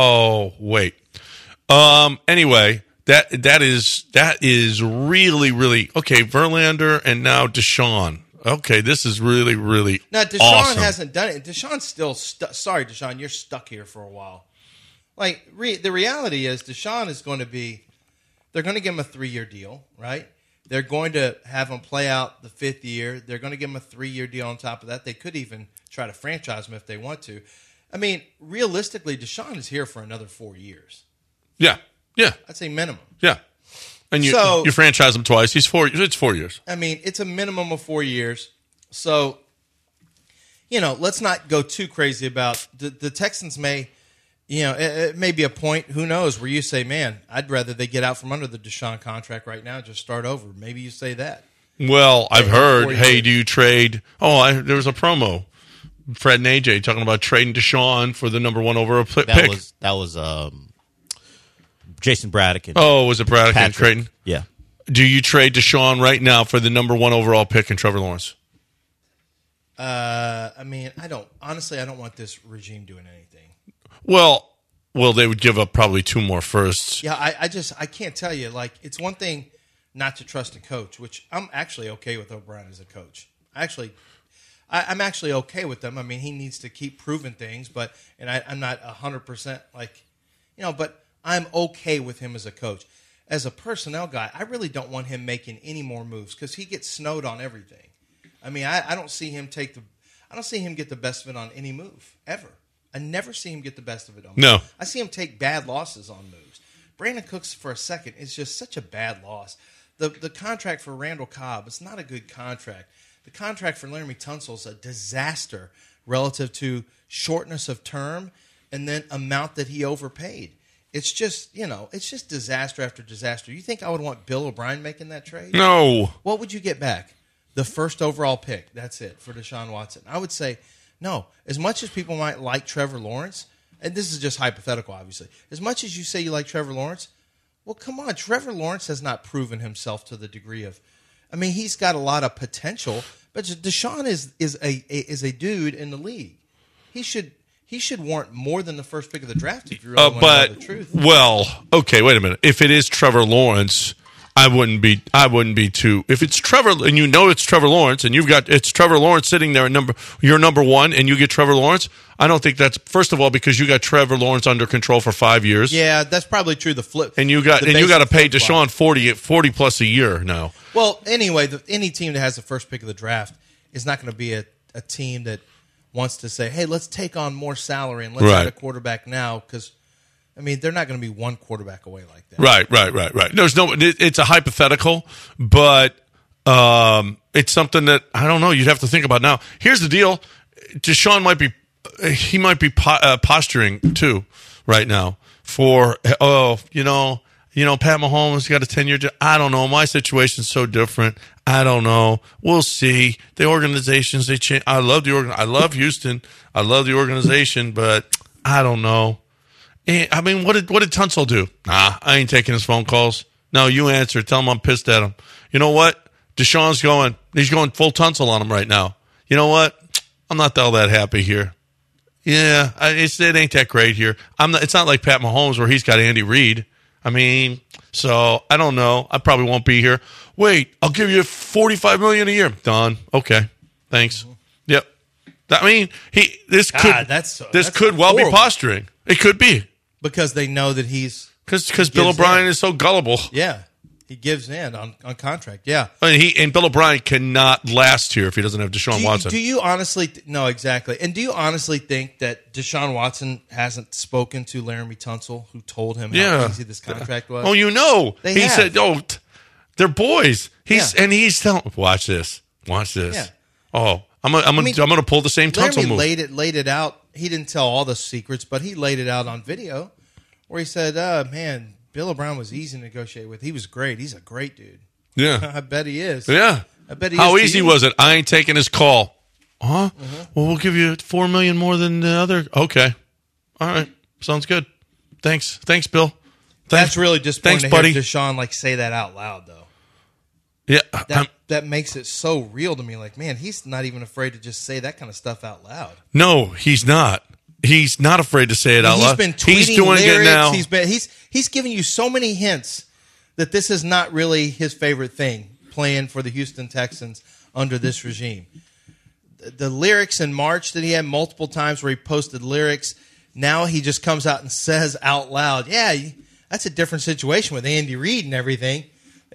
Anyway, that is really, really, okay, Verlander and now Deshaun. Okay, this is really, really now, Deshaun awesome. hasn't done it. Deshaun's still sorry, Deshaun, you're stuck here for a while. Like, the reality is Deshaun is going to be – they're going to give him a 3-year deal, right? They're going to have him play out the 5th year. They're going to give him a 3-year deal on top of that. They could even try to franchise him if they want to. I mean, realistically, Deshaun is here for another 4 years. Yeah. I'd say minimum. Yeah. And you franchise him twice. It's 4 years. I mean, it's a minimum of 4 years. So, let's not go too crazy about the Texans may – it may be a point, who knows, where you say, man, I'd rather they get out from under the Deshaun contract right now and just start over. Maybe you say that. Well, I've heard, hey, do you trade? There was a promo. Fred and AJ talking about trading Deshaun for the number one overall pick. That was Jason Braddock. Was it Braddock and Creighton? Yeah. Do you trade Deshaun right now for the number one overall pick in Trevor Lawrence? I mean, I don't want this regime doing anything. Well, they would give up probably 2 more firsts. Yeah, I can't tell you. Like, it's one thing not to trust a coach, which I'm actually okay with O'Brien as a coach. I'm actually okay with them. I mean, he needs to keep proving things, I'm not 100% but I'm okay with him as a coach. As a personnel guy, I really don't want him making any more moves because he gets snowed on everything. I mean, I don't see him get the best of it on any move ever. I never see him get the best of it on moves. No. I see him take bad losses on moves. Brandon Cooks, for a second, is just such a bad loss. The contract for Randall Cobb, it's not a good contract. The contract for Laramie Tunsil is a disaster relative to shortness of term and then amount that he overpaid. It's just, it's just disaster after disaster. You think I would want Bill O'Brien making that trade? No. What would you get back? The first overall pick. That's it for Deshaun Watson. I would say no. As much as people might like Trevor Lawrence, and this is just hypothetical, obviously, as much as you say you like Trevor Lawrence, well, come on. Trevor Lawrence has not proven himself to the degree of – he's got a lot of potential, but Deshaun is a dude in the league. He should warrant more than the first pick of the draft if you really want to know the truth. Well, okay, wait a minute. If it is Trevor Lawrence, I wouldn't be too. If it's Trevor, and you know it's Trevor Lawrence, and it's Trevor Lawrence sitting there at you're number one, and you get Trevor Lawrence. I don't think that's, first of all, because you got Trevor Lawrence under control for 5 years. Yeah, that's probably true. The flip, and you got to pay Deshaun 40 plus a year now. Well, anyway, any team that has the first pick of the draft is not going to be a team that wants to say, "Hey, let's take on more salary and let's add a quarterback now," because. I mean, they're not going to be one quarterback away like that. Right. It's a hypothetical, but it's something that I don't know. You'd have to think about now. Here's the deal: Deshaun might be posturing too right now for Pat Mahomes got a 10-year. I don't know. My situation's so different. I don't know. We'll see. The organizations they change. I love I love Houston. I love the organization, but I don't know. I mean, what did Tunsil do? Nah, I ain't taking his phone calls. No, you answer. Tell him I'm pissed at him. You know what? Deshaun's he's going full Tunsil on him right now. You know what? I'm not all that happy here. Yeah, it ain't that great here. It's not like Pat Mahomes where he's got Andy Reid. I mean, so I don't know. I probably won't be here. Wait, I'll give you $45 million a year. Done. Okay. Thanks. Yep. I mean, this could well be posturing. It could be. Because they know that because Bill O'Brien is so gullible. Yeah, he gives in on contract. Yeah, and Bill O'Brien cannot last here if he doesn't have Deshaun Watson. Do you honestly no exactly? And do you honestly think that Deshaun Watson hasn't spoken to Laramie Tunsil, who told him how easy this contract was? Oh, he said, they're boys. He's telling. Watch this. Yeah. Oh, I'm gonna pull the same Tunsil move. Laid it out. He didn't tell all the secrets, but he laid it out on video where he said, man, Bill O'Brien was easy to negotiate with. He was great. He's a great dude. Yeah. I bet he is. Yeah. I bet he How is. easy was it? I ain't taking his call. Huh? Well, we'll give you $4 million more than the other. Okay. All right. Sounds good. Thanks, Bill. That's really disappointing buddy. to hear Deshaun say that out loud, though. Yeah. That makes it so real to me. Like, man, he's not even afraid to just say that kind of stuff out loud. No, he's not. He's not afraid to say it out loud. He's been tweeting he's doing lyrics. It now. He's giving you so many hints that this is not really his favorite thing, playing for the Houston Texans under this regime. The lyrics in March that he had multiple times where he posted lyrics, now he just comes out and says out loud, yeah, that's a different situation with Andy Reid and everything.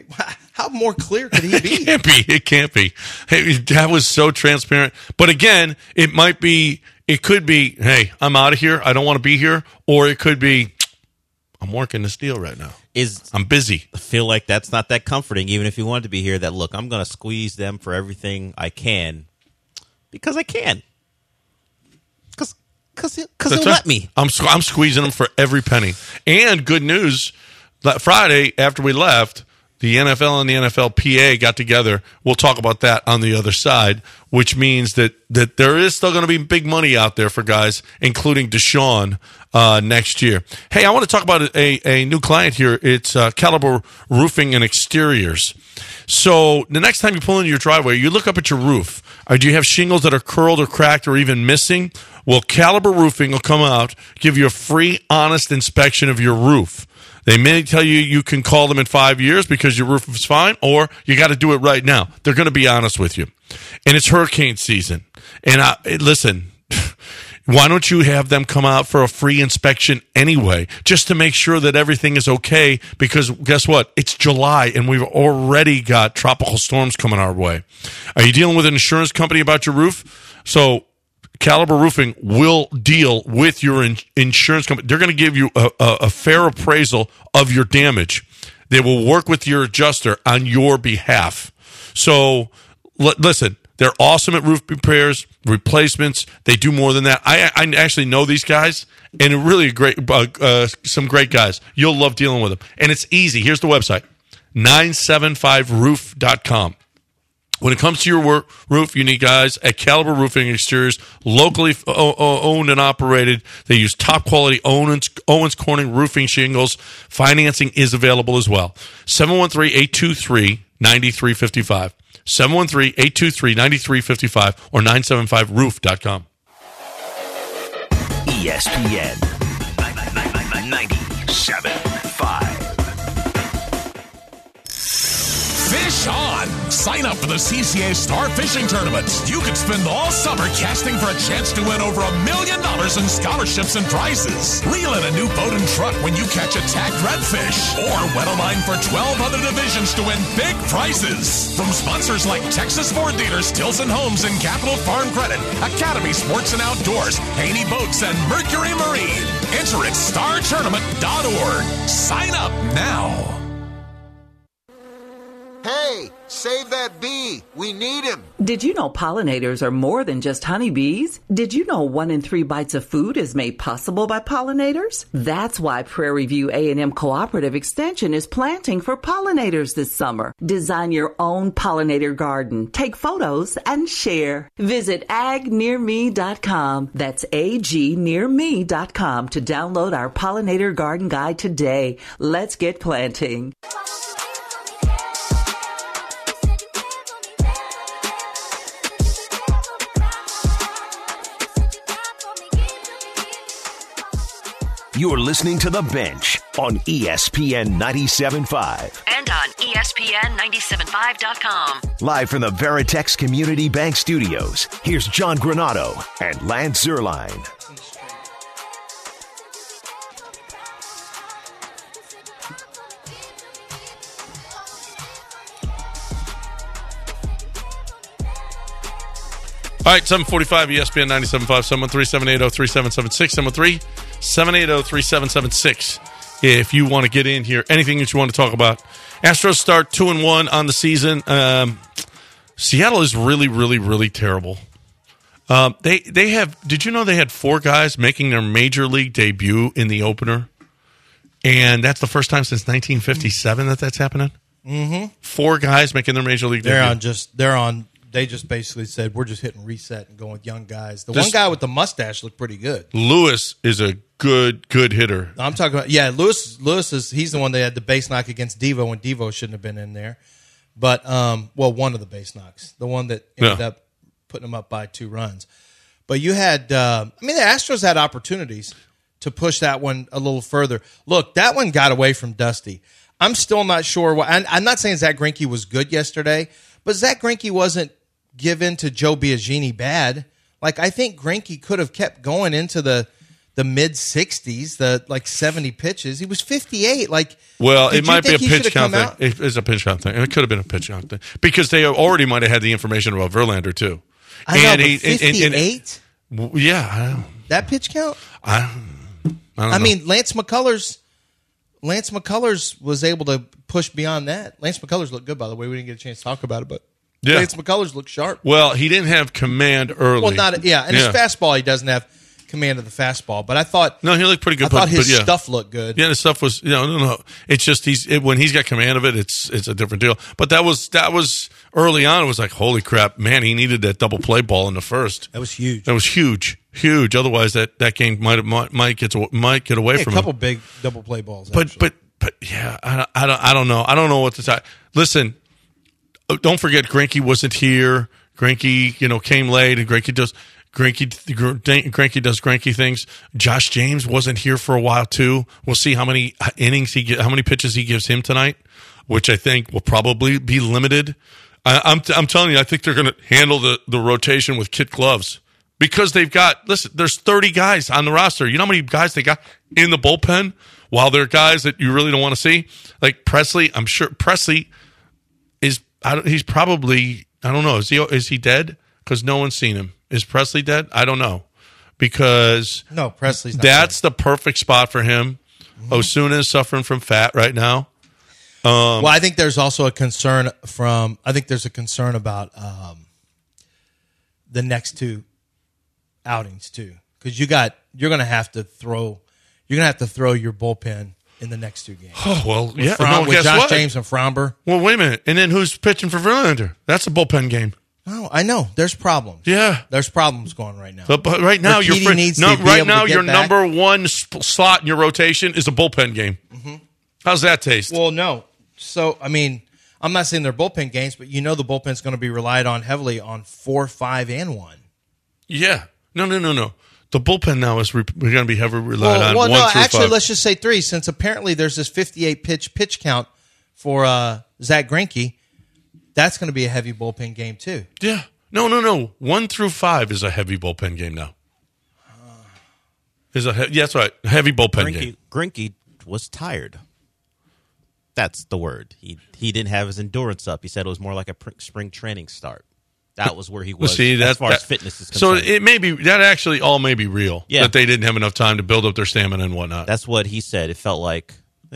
How more clear could he be? It can't be. Hey, that was so transparent. But again, it could be, hey, I'm out of here. I don't want to be here. Or it could be, I'm working this deal right now. I'm busy. I feel like that's not that comforting, even if you wanted to be here, that, look, I'm going to squeeze them for everything I can because I can. Because he'll let me. I'm squeezing them for every penny. And good news, Friday after we left, the NFL and the NFLPA got together. We'll talk about that on the other side, which means that there is still going to be big money out there for guys, including Deshaun, next year. Hey, I want to talk about a new client here. It's Caliber Roofing and Exteriors. So the next time you pull into your driveway, you look up at your roof. Do you have shingles that are curled or cracked or even missing? Well, Caliber Roofing will come out, give you a free, honest inspection of your roof. They may tell you you can call them in 5 years because your roof is fine, or you got to do it right now. They're going to be honest with you. And it's hurricane season. And listen, why don't you have them come out for a free inspection anyway, just to make sure that everything is okay? Because guess what? It's July, and we've already got tropical storms coming our way. Are you dealing with an insurance company about your roof? So Caliber Roofing will deal with your insurance company. They're going to give you a fair appraisal of your damage. They will work with your adjuster on your behalf. So, listen, they're awesome at roof repairs, replacements. They do more than that. I actually know these guys, and really some great guys. You'll love dealing with them. And it's easy. Here's the website, 975roof.com. When it comes to your roof, you need guys at Caliber Roofing Exteriors, locally owned and operated. They use top-quality Owens Corning roofing shingles. Financing is available as well. 713-823-9355. 713-823-9355 or 975roof.com. ESPN 97.5. Sign up for the CCA Star Fishing Tournament. You could spend all summer casting for a chance to win over $1 million in scholarships and prizes. Reel in a new boat and truck when you catch a tagged redfish. Or wet a line for 12 other divisions to win big prizes. From sponsors like Texas Ford Dealers, Tilson Homes, and Capital Farm Credit, Academy Sports and Outdoors, Haney Boats, and Mercury Marine. Enter at startournament.org. Sign up now. Hey, save that bee. We need him. Did you know pollinators are more than just honeybees? Did you know 1 in 3 bites of food is made possible by pollinators? That's why Prairie View A&M Cooperative Extension is planting for pollinators this summer. Design your own pollinator garden. Take photos and share. Visit agnearme.com. That's agnearme.com to download our pollinator garden guide today. Let's get planting. You're listening to The Bench on ESPN 97.5. And on ESPN975.com. Live from the Veritex Community Bank Studios, here's John Granado and Lance Zierlein. All right, 745 ESPN 97.5, 713-780-3776, 713-780-3776. If you want to get in here, anything that you want to talk about. Astros start 2-1 on the season. Seattle is really, really, really terrible. They have. Did you know they had 4 guys making their major league debut in the opener? And that's the first time since 1957 that's happening? Mm-hmm. 4 guys making their major league debut. They just basically said, we're just hitting reset and going with young guys. One guy with the mustache looked pretty good. Lewis is a good hitter. I'm talking about, Lewis he's the one that had the base knock against Devo when Devo shouldn't have been in there. But, one of the base knocks. The one that ended up putting him up by 2 runs. But you had, the Astros had opportunities to push that one a little further. Look, that one got away from Dusty. I'm still not sure why. I'm not saying Zach Greinke was good yesterday, but Zach Greinke wasn't given to Joe Biagini bad. Like, I think Greinke could have kept going into the mid-60s, the 70 pitches. He was 58. It might be a pitch count thing. It's a pitch count thing. It could have been a pitch count thing. Because they already might have had the information about Verlander, too. I know, 58? Yeah. I know. That pitch count? I don't know. Lance McCullers was able to push beyond that. Lance McCullers looked good, by the way. We didn't get a chance to talk about it, but Lance McCullers looked sharp. Well, he didn't have command early. Well, his fastball, he doesn't have command of the fastball. But I thought he looked pretty good. I thought his stuff looked good. Yeah, his stuff was no. It's just when he's got command of it, it's a different deal. But that was early on. It was like, holy crap, man! He needed that double play ball in the first. That was huge. That was huge. Otherwise, that game might get away from him. A couple big double play balls. But yeah, I don't know. I don't know what to say. Listen. Don't forget, Greinke wasn't here. Greinke, came late, and Greinke does Greinke things. Josh James wasn't here for a while too. We'll see how many innings how many pitches he gives him tonight, which I think will probably be limited. I'm telling you, I think they're going to handle the rotation with kid gloves because they've got. Listen, there's 30 guys on the roster. You know how many guys they got in the bullpen? While they're guys that you really don't want to see, like Presley. I'm sure Presley is. He's probably, I don't know, is he dead? Because no one's seen him. Is Presley dead? I don't know. Because no, Presley's not that's dead. The perfect spot for him. Mm-hmm. Osuna is suffering from fat right now. I think there's also a concern about the next 2 outings too. Because you're going to have to throw your bullpen in the next 2 games. Oh, well, with guess Josh what? James and Fromber. Well, wait a minute. And then who's pitching for Verlander? That's a bullpen game. Oh, I know. There's problems. Yeah. There's problems going right now. But right now, your number 1 slot in your rotation is a bullpen game. Mm-hmm. How's that taste? Well, no. So, I'm not saying they're bullpen games, but the bullpen's going to be relied on heavily on 4, 5, and 1. Yeah. No. The bullpen now is we're going to be heavily relied on 1 through 5. Let's just say 3, since apparently there's this 58 pitch count for Zach Greinke. That's going to be a heavy bullpen game too. Yeah. No. 1 through 5 is a heavy bullpen game now. Yeah, that's right. Heavy bullpen game. Greinke was tired. That's the word. He didn't have his endurance up. He said it was more like a spring training start. That was where he was as far as fitness is concerned. So it may be that actually all may be real. Yeah. That they didn't have enough time to build up their stamina and whatnot. That's what he said. It felt like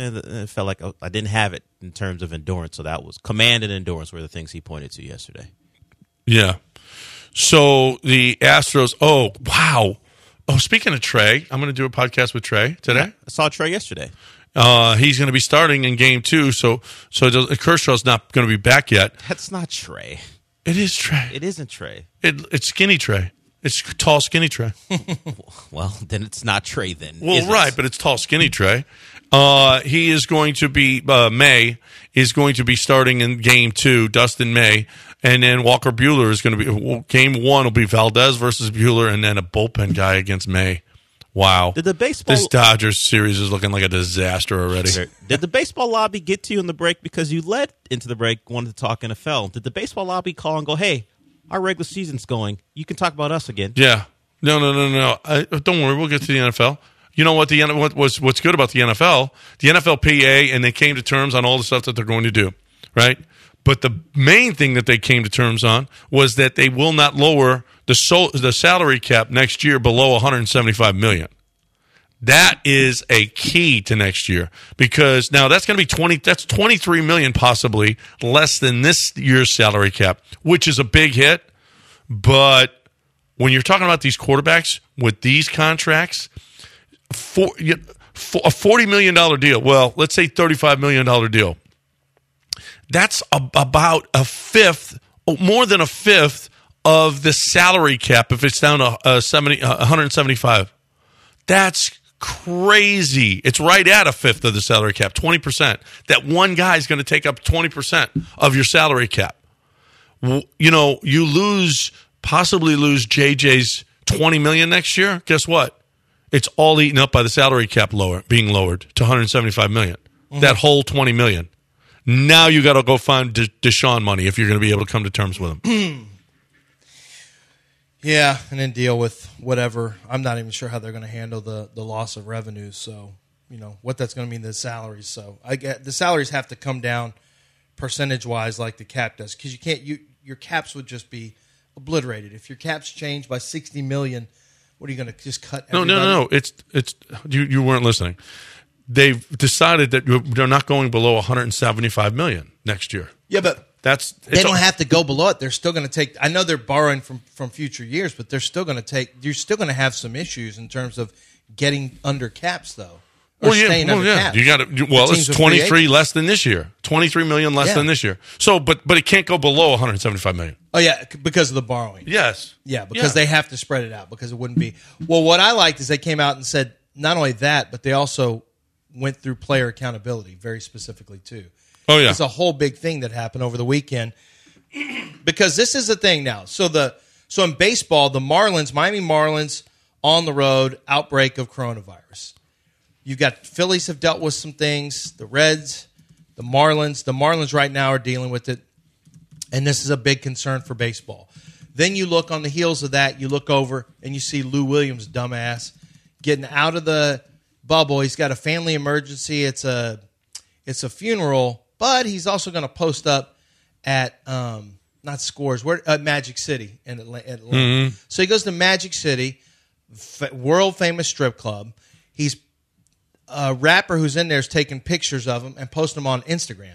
I didn't have it in terms of endurance. So that was command and endurance were the things he pointed to yesterday. Yeah. So the Astros. Oh wow. Oh, speaking of Trey, I'm going to do a podcast with Trey today. I saw Trey yesterday. He's going to be starting in Game 2, so Kershaw's not going to be back yet. That's not Trey. It is Trey. It isn't Trey. It's skinny Trey. It's tall, skinny Trey. Well, then it's not Trey then. Well, right, but it's tall, skinny Trey. He is going to be, May is going to be starting in Game 2, Dustin May. And then Walker Buehler is going to be, Game 1 will be Valdez versus Buehler, and then a bullpen guy against May. Wow. Did the baseball... This Dodgers series is looking like a disaster already. Did the baseball lobby get to you in the break because you led into the break, wanted to talk NFL? Did the baseball lobby call and go, hey, our regular season's going. You can talk about us again. Yeah. No. Don't worry. We'll get to the NFL. You know what? What's good about the NFL? The NFLPA, and they came to terms on all the stuff that they're going to do, right? But the main thing that they came to terms on was that they will not lower the salary cap next year below $175 million. That is a key to next year because now that's going to be that's $23 million possibly less than this year's salary cap, which is a big hit. But when you're talking about these quarterbacks with these contracts, a $40 million deal, well, let's say $35 million deal. That's about a fifth, more than a fifth of the salary cap if it's down to 175. That's crazy. It's right at a fifth of the salary cap, 20%. That one guy is going to take up 20% of your salary cap. You know, you possibly lose JJ's $20 million next year. Guess what? It's all eaten up by the salary cap being lowered to $175 million. Mm-hmm. That whole $20 million. Now you got to go find Deshaun money if you're going to be able to come to terms with him. Yeah, and then deal with whatever. I'm not even sure how they're going to handle the loss of revenues. So, you know, what that's going to mean to the salaries. So, I get the salaries have to come down percentage-wise like the cap does because you can't. Your caps would just be obliterated. If your caps change by $60 million, what are you going to just cut everybody? No. It's you weren't listening. They've decided that they're not going below $175 million next year. Yeah, but they don't have to go below it. They're still going to take. I know they're borrowing from future years, but they're still going to take. You're still going to have some issues in terms of getting under caps, though. Staying under caps. You got to. Well, it's 23 less than this year. 23 million less than this year. So, but it can't go below 175 million. Oh yeah, because of the borrowing. Yes. Yeah, because they have to spread it out because it wouldn't be. Well, what I liked is they came out and said not only that, but they also went through player accountability very specifically too. Oh yeah, it's a whole big thing that happened over the weekend because this is the thing now. So in baseball, the Miami Marlins on the road outbreak of coronavirus. You've got Phillies have dealt with some things. The Reds, the Marlins right now are dealing with it, and this is a big concern for baseball. Then you look on the heels of that, you look over and you see Lou Williams, dumbass, getting out of the bubble. He's got a family emergency. It's a funeral, but he's also going to post up at not Scores, Magic City in Atlanta. Mm-hmm. So he goes to Magic City, world famous strip club. He's a rapper who's in there is taking pictures of him and posting them on Instagram.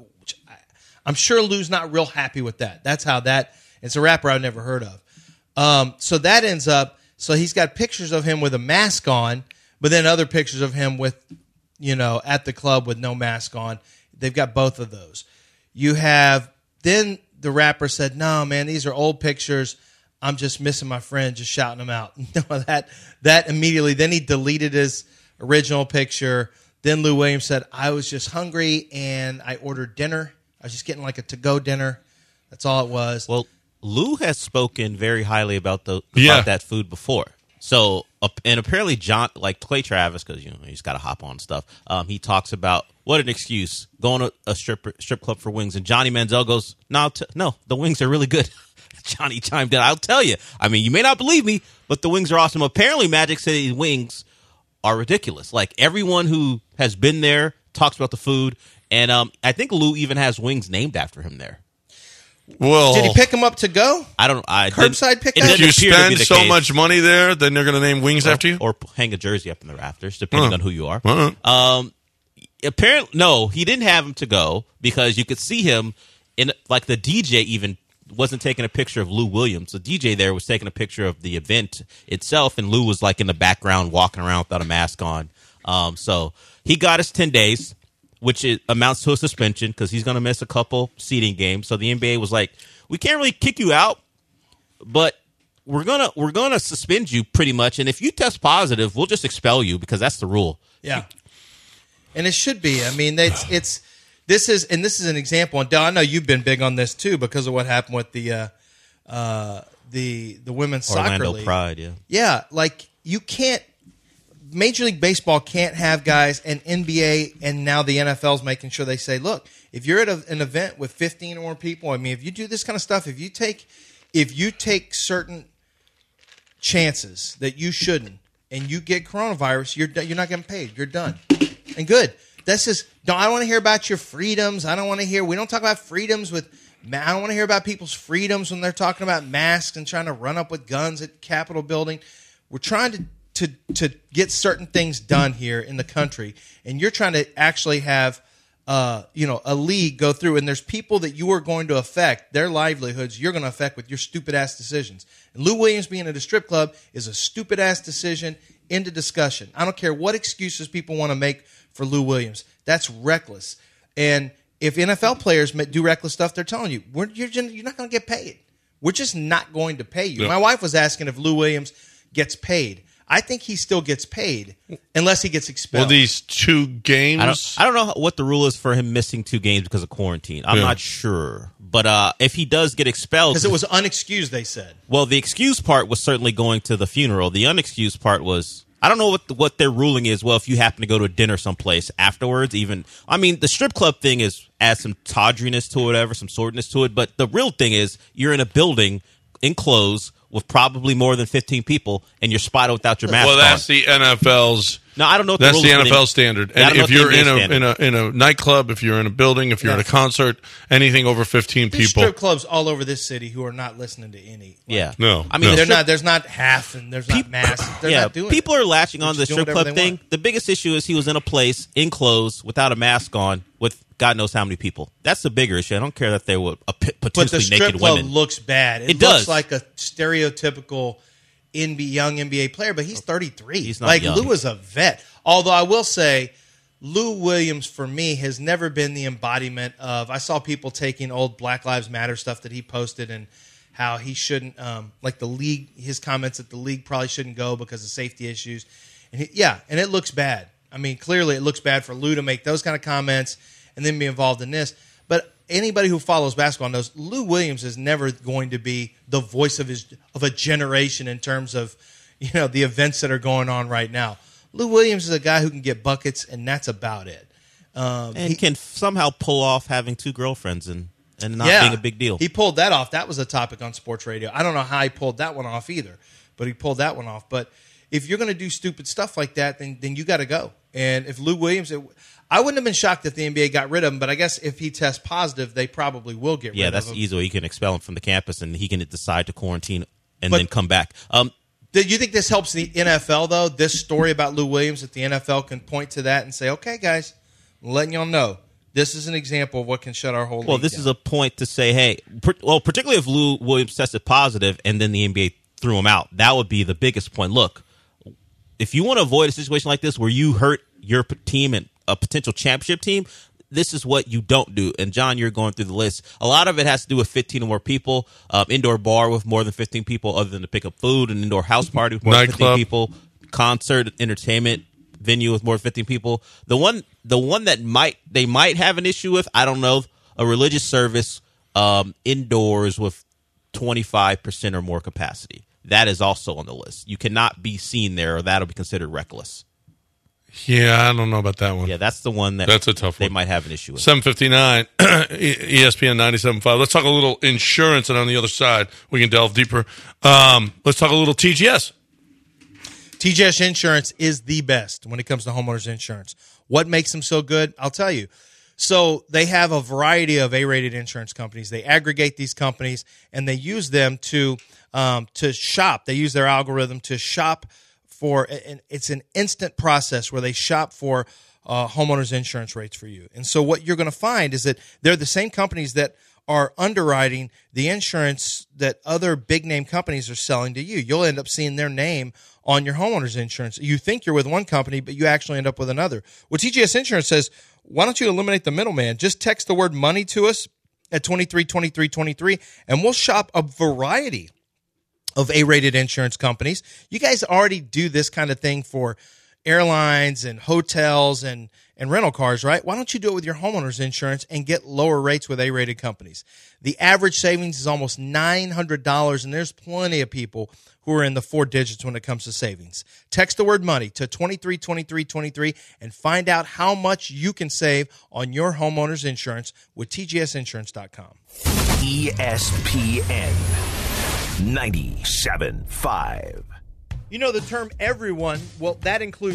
I'm sure Lou's not real happy with that. That's how that. It's a rapper I've never heard of. So that ends up. So he's got pictures of him with a mask on. But then other pictures of him with, at the club with no mask on. They've got both of those. You have, then the rapper said, no, man, these are old pictures. I'm just missing my friend, just shouting them out. that immediately, then he deleted his original picture. Then Lou Williams said, I was just hungry and I ordered dinner. I was just getting like a to-go dinner. That's all it was. Well, Lou has spoken very highly about that food before. So and apparently John, like Clay Travis, because he's got to hop on stuff. He talks about what an excuse going to a strip club for wings, and Johnny Manziel goes, no, the wings are really good. Johnny chimed in. I'll tell you. I mean, you may not believe me, but the wings are awesome. Apparently, Magic City's wings are ridiculous. Like everyone who has been there talks about the food, and I think Lou even has wings named after him there. Well, did he pick them up to go? I don't. Curbside pickup. If you spend so much money there, then they're going to name wings after you, or hang a jersey up in the rafters, depending on who you are. Apparently, no, he didn't have him to go because you could see him in like the DJ even wasn't taking a picture of Lou Williams. The DJ there was taking a picture of the event itself, and Lou was like in the background walking around without a mask on. So he got his 10 days. Which amounts to a suspension because he's going to miss a couple seeding games. So the NBA was like, we can't really kick you out, but we're gonna suspend you pretty much. And if you test positive, we'll just expel you because that's the rule. Yeah, and it should be. I mean, this is an example. And Don, I know you've been big on this too because of what happened with the women's soccer league. Pride. Yeah, like you can't. Major League Baseball can't have guys, and NBA and now the NFL's making sure they say, look, if you're at an event with 15 or more people, I mean, if you do this kind of stuff, if you take certain chances that you shouldn't, and you get coronavirus, you're not getting paid. You're done. And good. That's just. I don't want to hear about your freedoms. I don't want to hear. We don't talk about freedoms with. I don't want to hear about people's freedoms when they're talking about masks and trying to run up with guns at Capitol building. We're trying to get certain things done here in the country, and you're trying to actually have a league go through, and there's people that you are going to affect their livelihoods you're going to affect with your stupid ass decisions. And Lou Williams being at a strip club is a stupid ass decision. Into discussion. I don't care what excuses people want to make for Lou Williams. That's reckless. And if NFL players do reckless stuff, they're telling you you're not going to get paid. We're just not going to pay you. Yeah. My wife was asking if Lou Williams gets paid. I think he still gets paid unless he gets expelled. Well, these 2 games. I don't know what the rule is for him missing 2 games because of quarantine. I'm not sure. But if he does get expelled. Because it was unexcused, they said. Well, the excused part was certainly going to the funeral. The unexcused part was. I don't know what their ruling is. Well, if you happen to go to a dinner someplace afterwards, even. I mean, the strip club thing adds some tawdriness to it, whatever, some sordidness to it. But the real thing is you're in a building enclosed with probably more than 15 people, and you're spotted without your mask on. Well, that's the NFL's. No, I don't know. That's the NFL standard. And if you're in a nightclub, if you're in a building, if you're at a concert, anything over 15 There's people. strip clubs all over this city who are not listening to any. No. I mean, there's not half, and there's not mass. They're not doing people it. are latching on to the They're just strip doing club whatever they thing. want. The biggest issue is he was in a place enclosed without a mask on with God knows how many people. That's the bigger issue. I don't care that they were potentially But the strip naked club women. looks bad. It looks does. like a stereotypical young NBA player, but he's 33. He's not like young. Lou is a vet. Although I will say, Lou Williams for me has never been the embodiment of. I saw people taking old Black Lives Matter stuff that he posted and how he shouldn't, like the league. His comments that the league probably shouldn't go because of safety issues. And and it looks bad. I mean, clearly it looks bad for Lou to make those kind of comments and then be involved in this. But anybody who follows basketball knows Lou Williams is never going to be the voice of a generation in terms of the events that are going on right now. Lou Williams is a guy who can get buckets, and that's about it. And he can somehow pull off having 2 girlfriends and not being a big deal. He pulled that off. That was a topic on sports radio. I don't know how he pulled that one off either, but he pulled that one off. But if you're going to do stupid stuff like that, then you got to go. And if Lou Williams, I wouldn't have been shocked if the NBA got rid of him, but I guess if he tests positive, they probably will get rid of him. Yeah, that's easy. You can expel him from the campus, and he can decide to quarantine and then come back. Do you think this helps the NFL, though? This story about Lou Williams, that the NFL can point to that and say, okay, guys, I'm letting y'all know. This is an example of what can shut our whole league down. Well, this is a point to say, hey, particularly if Lou Williams tested positive and then the NBA threw him out, that would be the biggest point. Look, if you want to avoid a situation like this where you hurt your team and a potential championship team, this is what you don't do. And, John, you're going through the list. A lot of it has to do with 15 or more people, indoor bar with more than 15 people other than to pick up food, an indoor house party with more than 15 people, concert, entertainment venue with more than 15 people. The one that they might have an issue with, I don't know, a religious service indoors with 25% or more capacity. that is also on the list. You cannot be seen there, or that'll be considered reckless. Yeah, I don't know about that one. Yeah, that's the one that's a tough they one. might have an issue with. 7:59, ESPN 97.5. Let's talk a little insurance, and on the other side, we can delve deeper. Let's talk a little TGS. TGS Insurance is the best when it comes to homeowners insurance. What makes them so good? I'll tell you. So they have a variety of A-rated insurance companies. They aggregate these companies, and they use them to shop. They use their algorithm to shop for, and it's an instant process where they shop for homeowners insurance rates for you. And so what you're going to find is that they're the same companies that are underwriting the insurance that other big name companies are selling to you. You'll end up seeing their name on your homeowners insurance. You think you're with one company, but you actually end up with another. Well, TGS Insurance says, why don't you eliminate the middleman? Just text the word money to us at 232323, and we'll shop a variety of A-rated insurance companies. You guys already do this kind of thing for airlines and hotels and rental cars, right? Why don't you do it with your homeowners insurance and get lower rates with A-rated companies? The average savings is almost $900, and there's plenty of people who are in the 4 digits when it comes to savings. Text the word money to 232323 and find out how much you can save on your homeowners insurance with TGSinsurance.com. ESPN 97.5. You know the term everyone, well, that includes